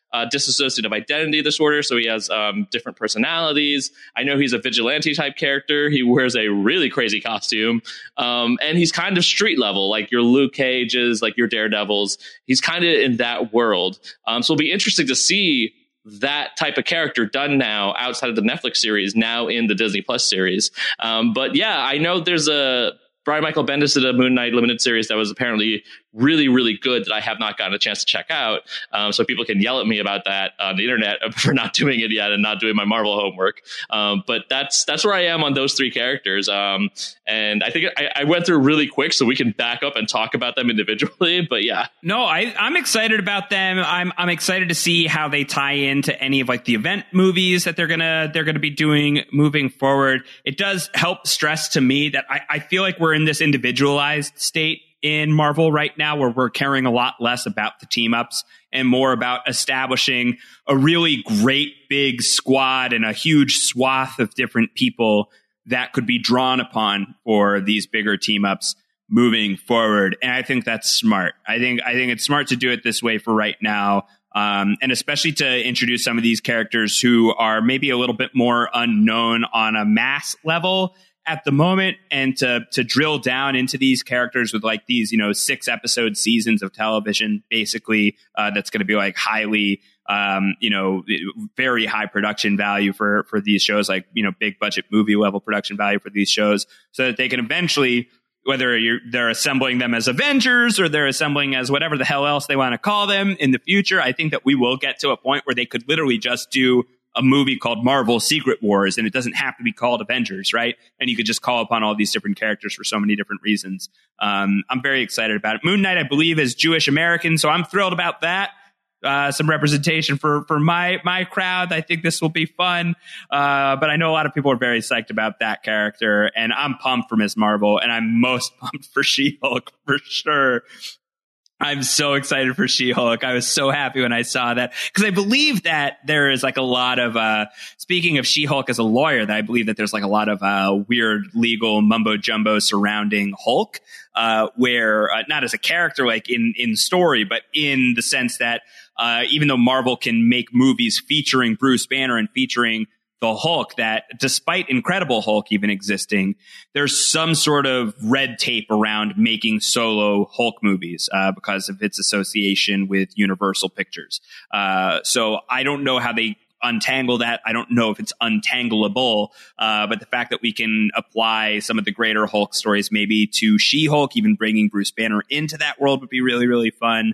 B: dissociative identity disorder, so he has different personalities. I know he's a vigilante type character. He wears a really crazy costume, and he's kind of street level, like your Luke Cages, like your Daredevils. He's kind of in that world. So it'll be interesting to see that type of character done now outside of the Netflix series, now in the Disney Plus series. But yeah, I know there's Brian Michael Bendis did a Moon Knight limited series that was apparently really, really good that I have not gotten a chance to check out. So people can yell at me about that on the internet for not doing it yet and not doing my Marvel homework. But that's where I am on those three characters. And I think I went through really quick so we can back up and talk about them individually. But yeah.
A: No, I'm excited about them. I'm excited to see how they tie into any of like the event movies that they're gonna be doing moving forward. It does help stress to me that I feel like we're in this individualized state in Marvel right now, where we're caring a lot less about the team ups and more about establishing a really great big squad and a huge swath of different people that could be drawn upon for these bigger team ups moving forward. And I think that's smart. I think it's smart to do it this way for right now. And especially to introduce some of these characters who are maybe a little bit more unknown on a mass level at the moment, and to drill down into these characters with like these, 6 episode seasons of television, basically, that's going to be like highly, very high production value for these shows, like, big budget movie level production value for these shows, so that they can eventually, whether they're assembling them as Avengers or they're assembling as whatever the hell else they want to call them in the future, I think that we will get to a point where they could literally just do a movie called Marvel Secret Wars, and it doesn't have to be called Avengers, right? And you could just call upon all these different characters for so many different reasons. I'm very excited about it. Moon Knight, I believe, is Jewish American, so I'm thrilled about that. Some representation for my crowd. I think this will be fun. But I know a lot of people are very psyched about that character, and I'm pumped for Ms. Marvel, and I'm most pumped for She-Hulk for sure. I'm so excited for She-Hulk. I was so happy when I saw that, because I believe that there is like a lot of, speaking of She-Hulk as a lawyer, that I believe that there's like a lot of weird legal mumbo jumbo surrounding Hulk, where not as a character like in story, but in the sense that even though Marvel can make movies featuring Bruce Banner and featuring the Hulk, that despite Incredible Hulk even existing, there's some sort of red tape around making solo Hulk movies because of its association with Universal Pictures. So I don't know how they untangle that. I don't know if it's untangleable, but the fact that we can apply some of the greater Hulk stories maybe to She-Hulk, even bringing Bruce Banner into that world, would be really, really fun.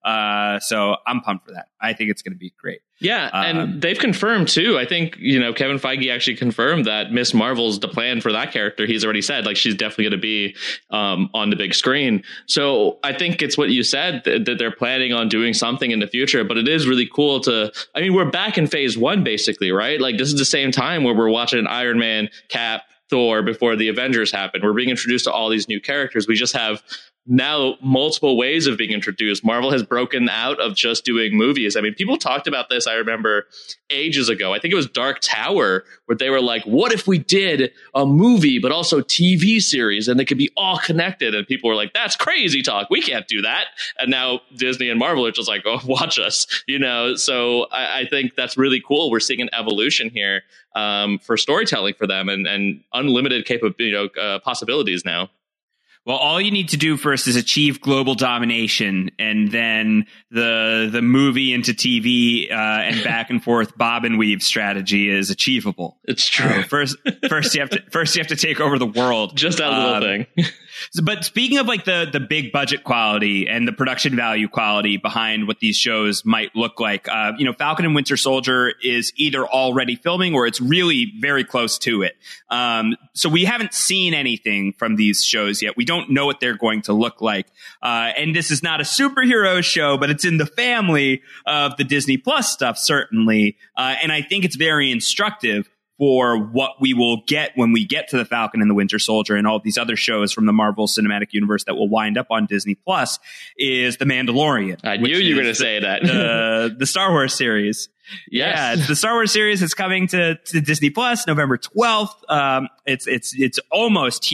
A: So I'm pumped for that. I think it's going to be great.
B: Yeah, and they've confirmed too. I think, Kevin Feige actually confirmed that Miss Marvel's the plan for that character. He's already said like she's definitely going to be on the big screen. So I think it's what you said, that they're planning on doing something in the future. But it is really cool we're back in phase 1 basically, right? Like this is the same time where we're watching Iron Man, Cap, Thor before the Avengers happen. We're being introduced to all these new characters. We just have now multiple ways of being introduced. Marvel has broken out of just doing movies. I mean, people talked about this, I remember ages ago. I think it was Dark Tower, where they were like, what if we did a movie, but also TV series, and they could be all connected? And people were like, that's crazy talk. We can't do that. And now Disney and Marvel are just like, oh, watch us, So I think that's really cool. We're seeing an evolution here for storytelling for them, and unlimited possibilities now.
A: Well, all you need to do first is achieve global domination, and then the movie into TV and back and forth bob and weave strategy is achievable.
B: It's true.
A: First you have to take over the world.
B: Just that little thing.
A: But speaking of like the big budget quality and the production value quality behind what these shows might look like, Falcon and Winter Soldier is either already filming or it's really very close to it. So we haven't seen anything from these shows yet. We don't know what they're going to look like. And this is not a superhero show, but it's in the family of the Disney Plus stuff, certainly. And I think it's very instructive for what we will get when we get to the Falcon and the Winter Soldier and all these other shows from the Marvel Cinematic Universe that will wind up on Disney Plus, is The Mandalorian.
B: I knew you were going to say that.
A: The Star Wars series.
B: Yes.
A: Yeah, the Star Wars series is coming to Disney Plus November 12th. It's almost here.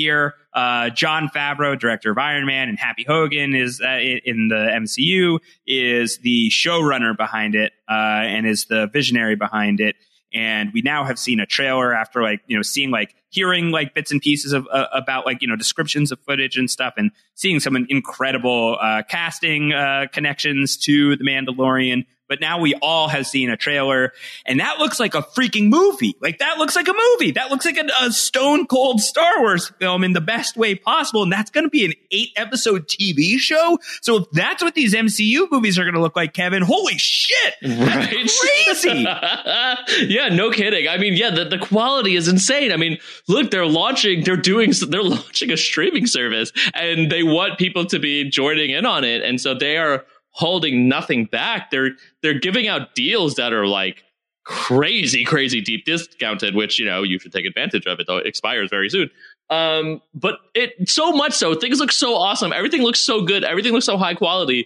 A: Jon Favreau, director of Iron Man, and Happy Hogan is in the MCU, is the showrunner behind it and is the visionary behind it. And we now have seen a trailer after hearing like bits and pieces of about descriptions of footage and stuff, and seeing some incredible casting connections to The Mandalorian. But now we all have seen a trailer, and that looks like a freaking movie. Like, that looks like a movie. That looks like a stone cold Star Wars film in the best way possible. And that's going to be an 8-episode TV show. So if that's what these MCU movies are going to look like, Kevin, holy shit. Right? That's crazy.
B: Yeah, no kidding. I mean, yeah, the quality is insane. I mean, look, they're launching a streaming service, and they want people to be joining in on it. And so they are holding nothing back. They're giving out deals that are like crazy deep discounted, which, you should take advantage of. It though, it expires very soon. But it so much so, things look so awesome. Everything looks so good. Everything looks so high quality.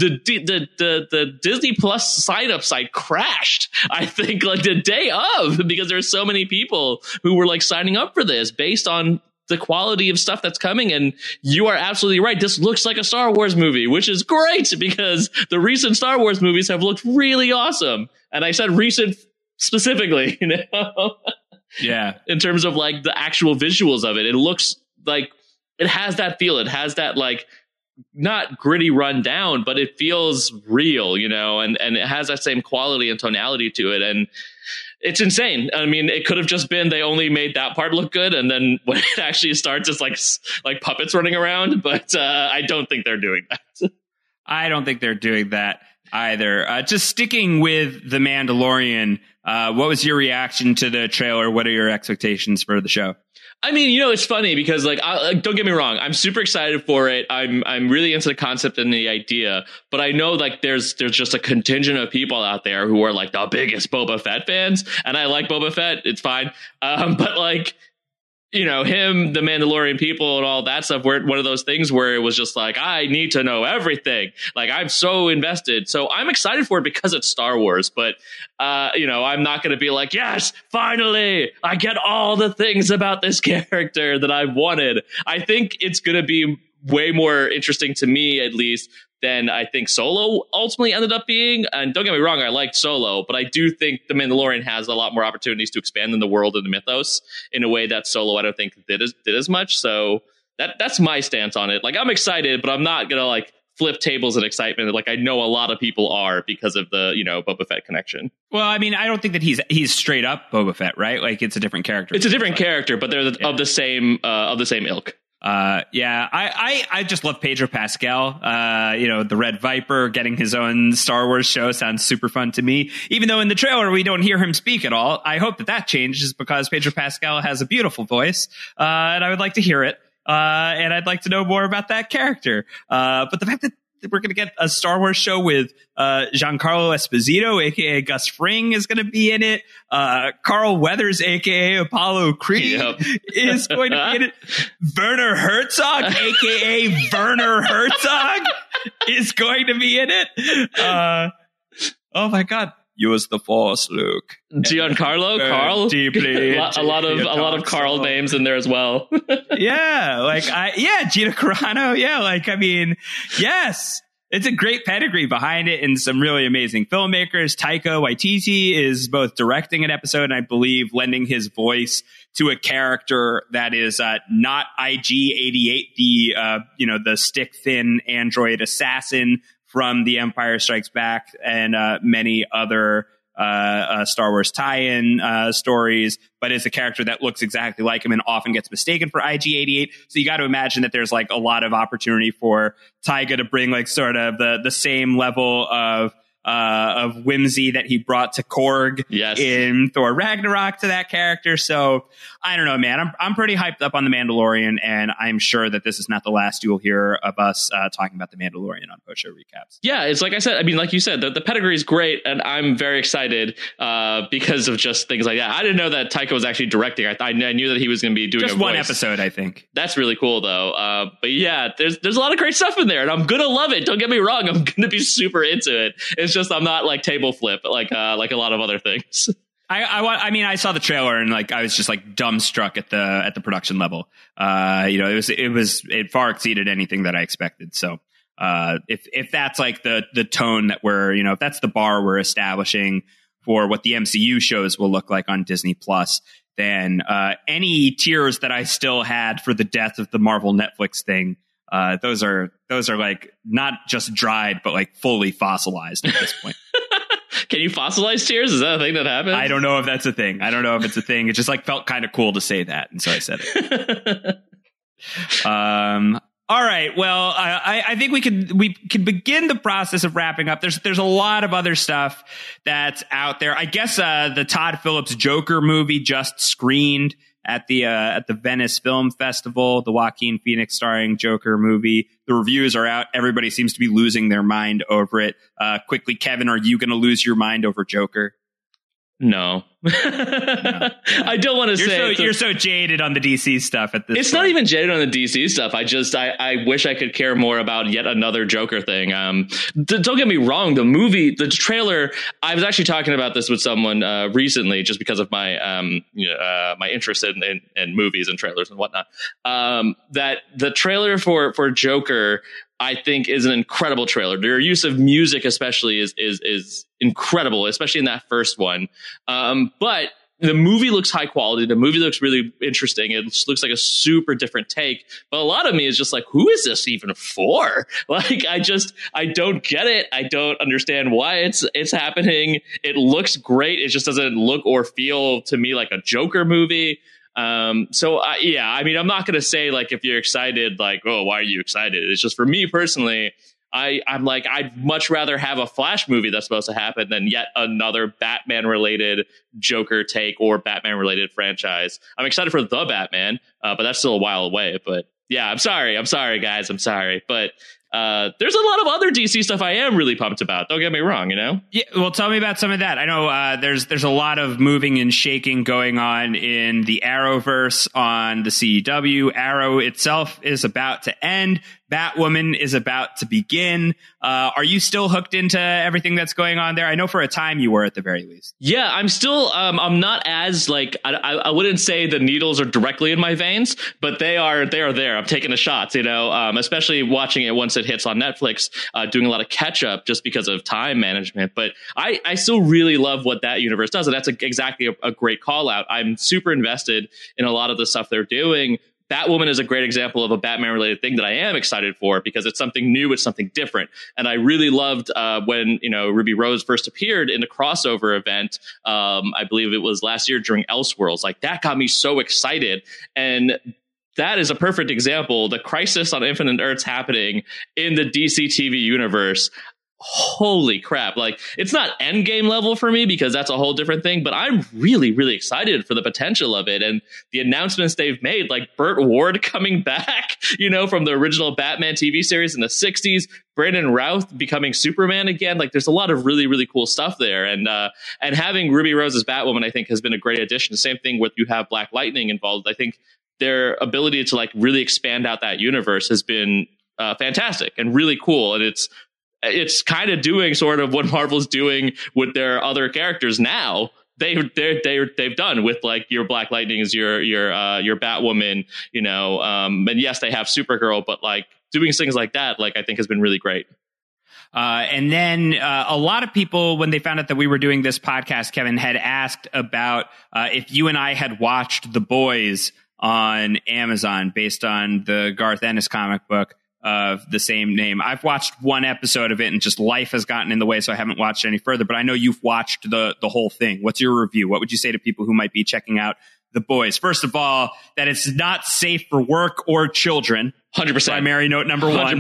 B: The Disney Plus sign up site crashed, I think, like the day of, because there's so many people who were like signing up for this based on the quality of stuff that's coming. And you are absolutely right. This looks like a Star Wars movie, which is great because the recent Star Wars movies have looked really awesome. And I said recent specifically,
A: Yeah.
B: In terms of like the actual visuals of it, it looks like it has that feel. It has that like not gritty run down, but it feels real, and it has that same quality and tonality to it. And it's insane. I mean, it could have just been they only made that part look good, and then when it actually starts, it's like puppets running around. But I don't think they're doing that.
A: I don't think they're doing that either. Just sticking with The Mandalorian, what was your reaction to the trailer? What are your expectations for the show?
B: I mean, it's funny because don't get me wrong. I'm super excited for it. I'm really into the concept and the idea, but I know like there's just a contingent of people out there who are like the biggest Boba Fett fans, and I like Boba Fett. It's fine. But like, him, the Mandalorian people and all that stuff, were one of those things where it was just like, I need to know everything. Like, I'm so invested. So I'm excited for it because it's Star Wars. But, I'm not going to be like, yes, finally, I get all the things about this character that I've wanted. I think it's going to be way more interesting to me, at least, than I think Solo ultimately ended up being. And don't get me wrong, I liked Solo, but I do think The Mandalorian has a lot more opportunities to expand in the world and the mythos in a way that Solo I don't think did as much. So that's my stance on it. Like, I'm excited, but I'm not gonna like flip tables in excitement like I know a lot of people are because of the Boba Fett connection.
A: Well, I mean, I don't think that he's straight up Boba Fett, right? Like, it's a different character.
B: It's a different character, but they're of the same ilk.
A: I just love Pedro Pascal. The Red Viper getting his own Star Wars show sounds super fun to me. Even though in the trailer we don't hear him speak at all. I hope that changes because Pedro Pascal has a beautiful voice, and I would like to hear it. And I'd like to know more about that character. But the fact that we're going to get a Star Wars show with Giancarlo Esposito, a.k.a. Gus Fring, is going to be in it. Carl Weathers, a.k.a. Apollo Creed, is going to be in it. Werner Herzog, a.k.a. Werner Herzog, is going to be in it. Oh, my God. Use the Force, Luke.
B: Giancarlo, Carl, deeply. a lot of Carl names in there as well.
A: Gina Carano. Yes, it's a great pedigree behind it and some really amazing filmmakers. Taika Waititi is both directing an episode and I believe lending his voice to a character that is not IG-88, the stick thin android assassin from The Empire Strikes Back and many other Star Wars tie-in stories, but is a character that looks exactly like him and often gets mistaken for IG-88. So you got to imagine that there's like a lot of opportunity for Taika to bring like sort of the same level of whimsy that he brought to Korg in Thor Ragnarok to that character. So I don't know, man. I'm pretty hyped up on The Mandalorian, and I'm sure that this is not the last you will hear of us talking about The Mandalorian on post-show recaps.
B: Yeah, it's like I said. I mean, like you said, the pedigree is great, and I'm very excited because of just things like that. I didn't know that Taika was actually directing. I knew that he was going to be doing
A: just one episode, I think.
B: That's really cool, though. But yeah, there's a lot of great stuff in there, and I'm gonna love it. Don't get me wrong. I'm gonna be super into it. It's just I'm not like table flip like a lot of other things.
A: I saw the trailer and like I was just like dumbstruck at the production level. It far exceeded anything that I expected. So if that's like the tone that if that's the bar we're establishing for what the MCU shows will look like on Disney Plus, then any tears that I still had for the death of the Marvel Netflix thing, those are like not just dried, but like fully fossilized at this point.
B: Can you fossilize tears? Is that a thing that happens?
A: I don't know if that's a thing. I don't know if it's a thing. It just like felt kind of cool to say that, and so I said it. All right. Well, I think we can begin the process of wrapping up. There's a lot of other stuff that's out there. I guess the Todd Phillips Joker movie just screened at the Venice Film Festival, the Joaquin Phoenix starring Joker movie. The reviews are out. Everybody seems to be losing their mind over it. Quickly, Kevin, are you going to lose your mind over Joker?
B: No. I don't want to say
A: you're so jaded on the DC stuff at this
B: It's
A: point.
B: not even jaded on the DC stuff. I wish I could care more about yet another Joker thing. Don't get me wrong. The trailer, I was actually talking about this with someone recently just because of my my interest in movies and trailers and whatnot. That the trailer for Joker, I think, is an incredible trailer. Their use of music especially is incredible, especially in that first one. But the movie looks high quality. The movie looks really interesting. It looks like a super different take. But a lot of me is just like, who is this even for? Like, I don't get it. I don't understand why it's happening. It looks great. It just doesn't look or feel to me like a Joker movie. I'm not going to say like, if you're excited, like, oh, why are you excited? It's just for me personally, I'm like, I'd much rather have a Flash movie that's supposed to happen than yet another Batman related Joker take or Batman related franchise. I'm excited for the Batman, but that's still a while away. But yeah, I'm sorry, guys. I'm sorry. But there's a lot of other DC stuff I am really pumped about. Don't get me wrong, Yeah,
A: well, tell me about some of that. I know there's a lot of moving and shaking going on in the Arrowverse on the CW. Arrow itself is about to end. Batwoman is about to begin. Are you still hooked into everything that's going on there? I know for a time you were, at the very least.
B: Yeah, I'm still, I'm not as like, I wouldn't say the needles are directly in my veins, but they are there. I'm taking the shots, especially watching it once it hits on Netflix, doing a lot of catch up just because of time management. But I still really love what that universe does. And that's exactly a great call out. I'm super invested in a lot of the stuff they're doing. Batwoman is a great example of a Batman related thing that I am excited for because it's something new. It's something different. And I really loved when, Ruby Rose first appeared in the crossover event. I believe it was last year during Elseworlds. Like, that got me so excited. And that is a perfect example. The Crisis on Infinite Earths happening in the DC TV universe. Holy crap. Like, it's not Endgame level for me because that's a whole different thing, but I'm really, really excited for the potential of it. And the announcements they've made, like Burt Ward coming back, from the original Batman TV series in the 60s, Brandon Routh becoming Superman again. Like, there's a lot of really, really cool stuff there. And having Ruby Rose as Batwoman, I think, has been a great addition. Same thing with you have Black Lightning involved. I think their ability to like really expand out that universe has been fantastic and really cool. And it's kind of doing sort of what Marvel's doing with their other characters now. They've done with like your Black Lightnings, your Batwoman, and yes, they have Supergirl, but like doing things like that, like I think has been really great.
A: And then a lot of people, when they found out that we were doing this podcast, Kevin, had asked about if you and I had watched The Boys on Amazon based on the Garth Ennis comic book of the same name. I've watched one episode of it and just life has gotten in the way, so I haven't watched any further, but I know you've watched the whole thing. What's your review? What would you say to people who might be checking out The Boys? First of all, that it's not safe for work or children.
B: 100%.
A: Primary note number one.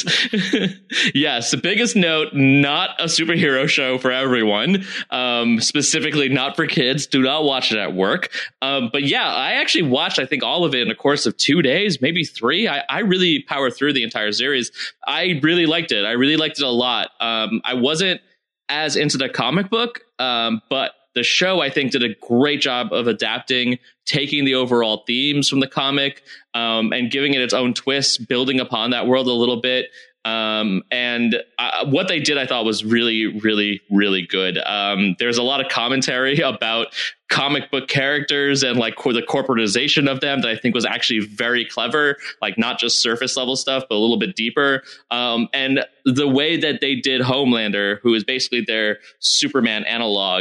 B: 100%. Yes, the biggest note, not a superhero show for everyone. Specifically not for kids. Do not watch it at work. But yeah, I actually watched, I think, all of it in the course of 2 days, maybe 3. I really powered through the entire series. I really liked it. I really liked it a lot. I wasn't as into the comic book, but the show, I think, did a great job of adapting, taking the overall themes from the comic and giving it its own twist, building upon that world a little bit. And what they did, I thought, was really, really, really good. There's a lot of commentary about comic book characters and like the corporatization of them that I think was actually very clever, like not just surface level stuff, but a little bit deeper. And the way that they did Homelander, who is basically their Superman analog,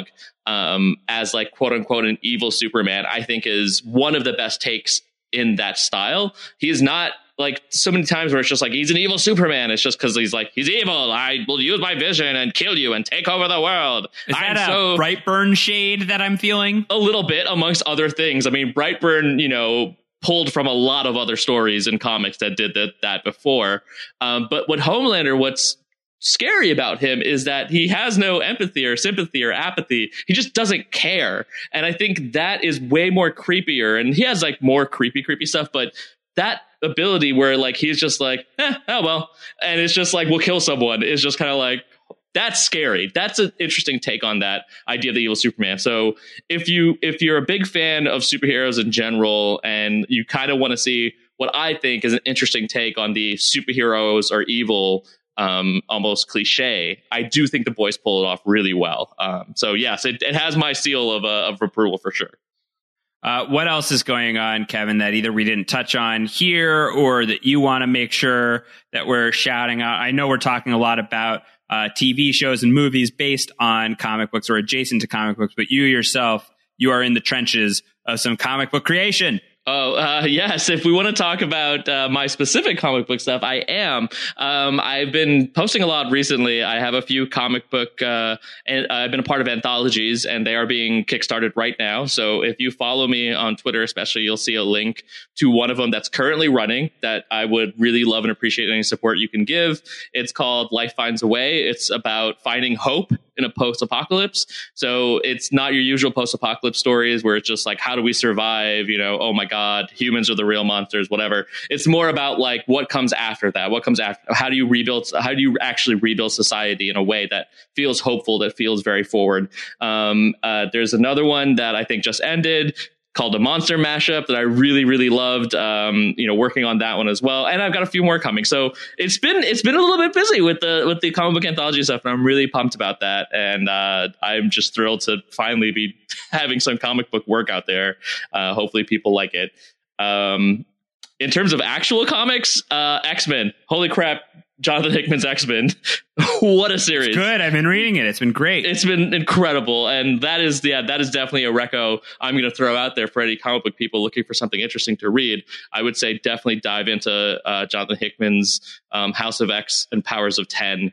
B: as like quote unquote an evil Superman, I think is one of the best takes in that style. He is not like so many times where it's just like he's an evil Superman. It's just because he's like, he's evil. I will use my vision and kill you and take over the world.
A: Is that a Brightburn shade that I'm feeling?
B: A little bit, amongst other things. I mean, Brightburn, you know, pulled from a lot of other stories and comics that did that before. But what Homelander, what's scary about him is that he has no empathy or sympathy or apathy. He just doesn't care. And I think that is way more creepier. And he has like more creepy stuff, but that ability where like he's just like, oh well, and it's just like we'll kill someone is just kind of like, that's scary. That's an interesting take on that idea of the evil Superman. So if you're a big fan of superheroes in general and you kind of want to see what I think is an interesting take on the superheroes are evil, almost cliche, I do think The Boys pull it off really well. So yes, it has my seal of approval for sure.
A: What else is going on, Kevin, that either we didn't touch on here or that you want to make sure that we're shouting out? I know we're talking a lot about TV shows and movies based on comic books or adjacent to comic books, but you yourself, you are in the trenches of some comic book creation.
B: Oh, yes. If we want to talk about my specific comic book stuff, I am. I've been posting a lot recently. I have a few comic book, and I've been a part of anthologies, and they are being kickstarted right now. So if you follow me on Twitter, especially, you'll see a link to one of them that's currently running that I would really love and appreciate any support you can give. It's called Life Finds a Way. It's about finding hope in a post-apocalypse. So it's not your usual post-apocalypse stories where it's just like, how do we survive? You know, oh my God, humans are the real monsters, whatever. It's more about like what comes after that. What comes after? How do you actually rebuild society in a way that feels hopeful, that feels very forward? There's another one that I think just ended called a Monster Mashup that I really, really loved, working on that one as well. And I've got a few more coming. So it's been a little bit busy with the comic book anthology stuff, and I'm really pumped about that. And I'm just thrilled to finally be having some comic book work out there. Hopefully people like it. In terms of actual comics, X-Men, holy crap, Jonathan Hickman's X-Men. What a series.
A: It's good. I've been reading it. It's been great.
B: It's been incredible. And that is definitely a reco I'm going to throw out there for any comic book people looking for something interesting to read. I would say definitely dive into Jonathan Hickman's House of X and Powers of 10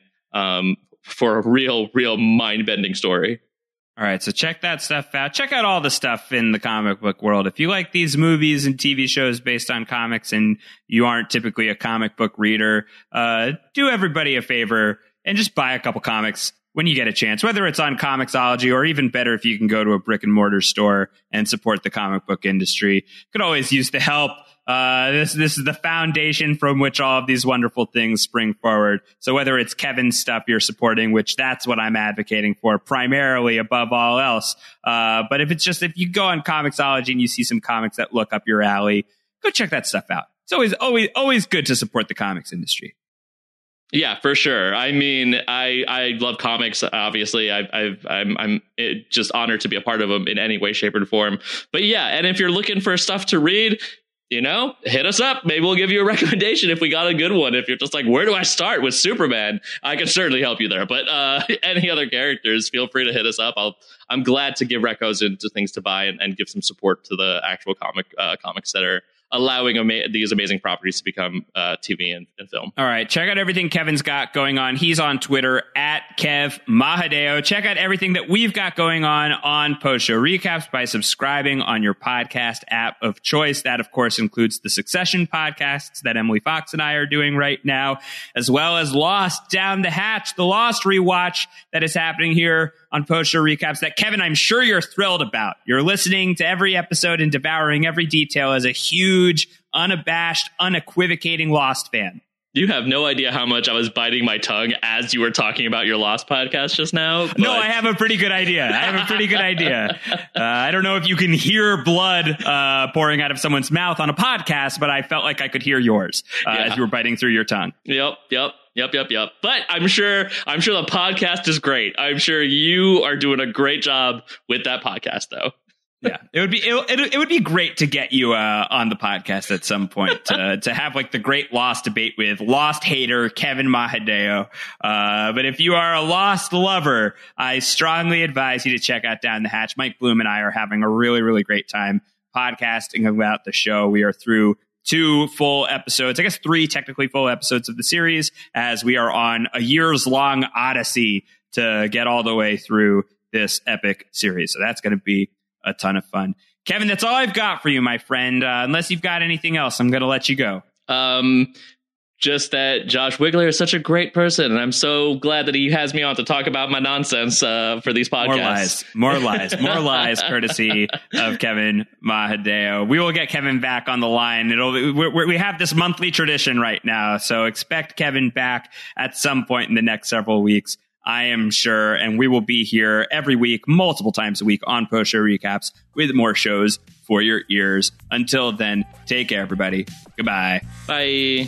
B: for a real mind-bending story.
A: All right, so check that stuff out. Check out all the stuff in the comic book world. If you like these movies and TV shows based on comics and you aren't typically a comic book reader, do everybody a favor and just buy a couple comics when you get a chance, whether it's on Comixology or even better if you can go to a brick and mortar store and support the comic book industry. Could always use the help. This is the foundation from which all of these wonderful things spring forward. So whether it's Kevin's stuff you're supporting, which that's what I'm advocating for primarily above all else. But if you go on Comixology and you see some comics that look up your alley, go check that stuff out. It's always good to support the comics industry.
B: Yeah, for sure. I mean, I love comics. Obviously, I'm just honored to be a part of them in any way, shape, or form. But yeah, and if you're looking for stuff to read, hit us up. Maybe we'll give you a recommendation if we got a good one. If you're just like, where do I start with Superman? I can certainly help you there. But any other characters, feel free to hit us up. I'm glad to give recos into things to buy and give some support to the actual comics that are allowing these amazing properties to become TV and film.
A: All right. Check out everything Kevin's got going on. He's on Twitter at Kev Mahadeo. Check out everything that we've got going on Post Show Recaps by subscribing on your podcast app of choice. That, of course, includes the Succession podcasts that Emily Fox and I are doing right now, as well as Lost Down the Hatch, the Lost rewatch that is happening here on Post Show Recaps that, Kevin, I'm sure you're thrilled about. You're listening to every episode and devouring every detail as a huge, unabashed, unequivocating Lost fan.
B: You have no idea how much I was biting my tongue as you were talking about your Lost podcast just now.
A: No, I have a pretty good idea. I don't know if you can hear blood pouring out of someone's mouth on a podcast, but I felt like I could hear yours as you were biting through your tongue.
B: Yep. But I'm sure the podcast is great. I'm sure you are doing a great job with that podcast, though.
A: Yeah, it would be great to get you on the podcast at some point to have like the great Lost debate with Lost hater Kevin Mahadeo. But if you are a Lost lover, I strongly advise you to check out Down the Hatch. Mike Bloom and I are having a really, really great time podcasting about the show. We are through 2 full episodes, I guess 3 technically full episodes of the series, as we are on a years-long odyssey to get all the way through this epic series. So that's going to be a ton of fun. Kevin, that's all I've got for you, my friend. Unless you've got anything else, I'm going to let you go.
B: Just that Josh Wigler is such a great person, and I'm so glad that he has me on to talk about my nonsense for these podcasts.
A: More lies, courtesy of Kevin Mahadeo. We will get Kevin back on the line. We have this monthly tradition right now, so expect Kevin back at some point in the next several weeks, I am sure, and we will be here every week, multiple times a week on Post Show Recaps with more shows for your ears. Until then, take care, everybody. Goodbye.
B: Bye.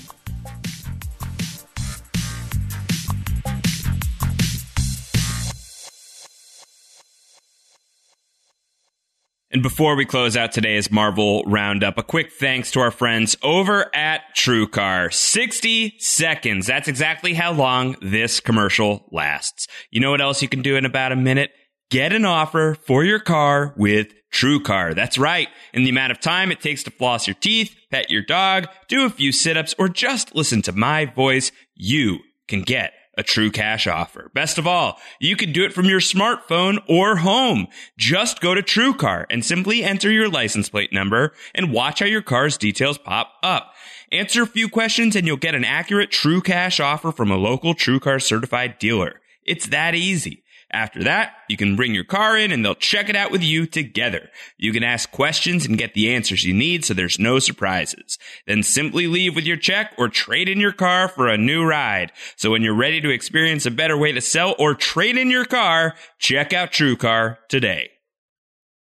A: And before we close out today's Marvel Roundup, a quick thanks to our friends over at TrueCar. 60 seconds. That's exactly how long this commercial lasts. You know what else you can do in about a minute? Get an offer for your car with TrueCar. That's right. In the amount of time it takes to floss your teeth, pet your dog, do a few sit-ups, or just listen to my voice, you can get a true cash offer. Best of all, you can do it from your smartphone or home. Just go to TrueCar and simply enter your license plate number and watch how your car's details pop up. Answer a few questions and you'll get an accurate true cash offer from a local TrueCar certified dealer. It's that easy. After that, you can bring your car in and they'll check it out with you together. You can ask questions and get the answers you need so there's no surprises. Then simply leave with your check or trade in your car for a new ride. So when you're ready to experience a better way to sell or trade in your car, check out TrueCar today.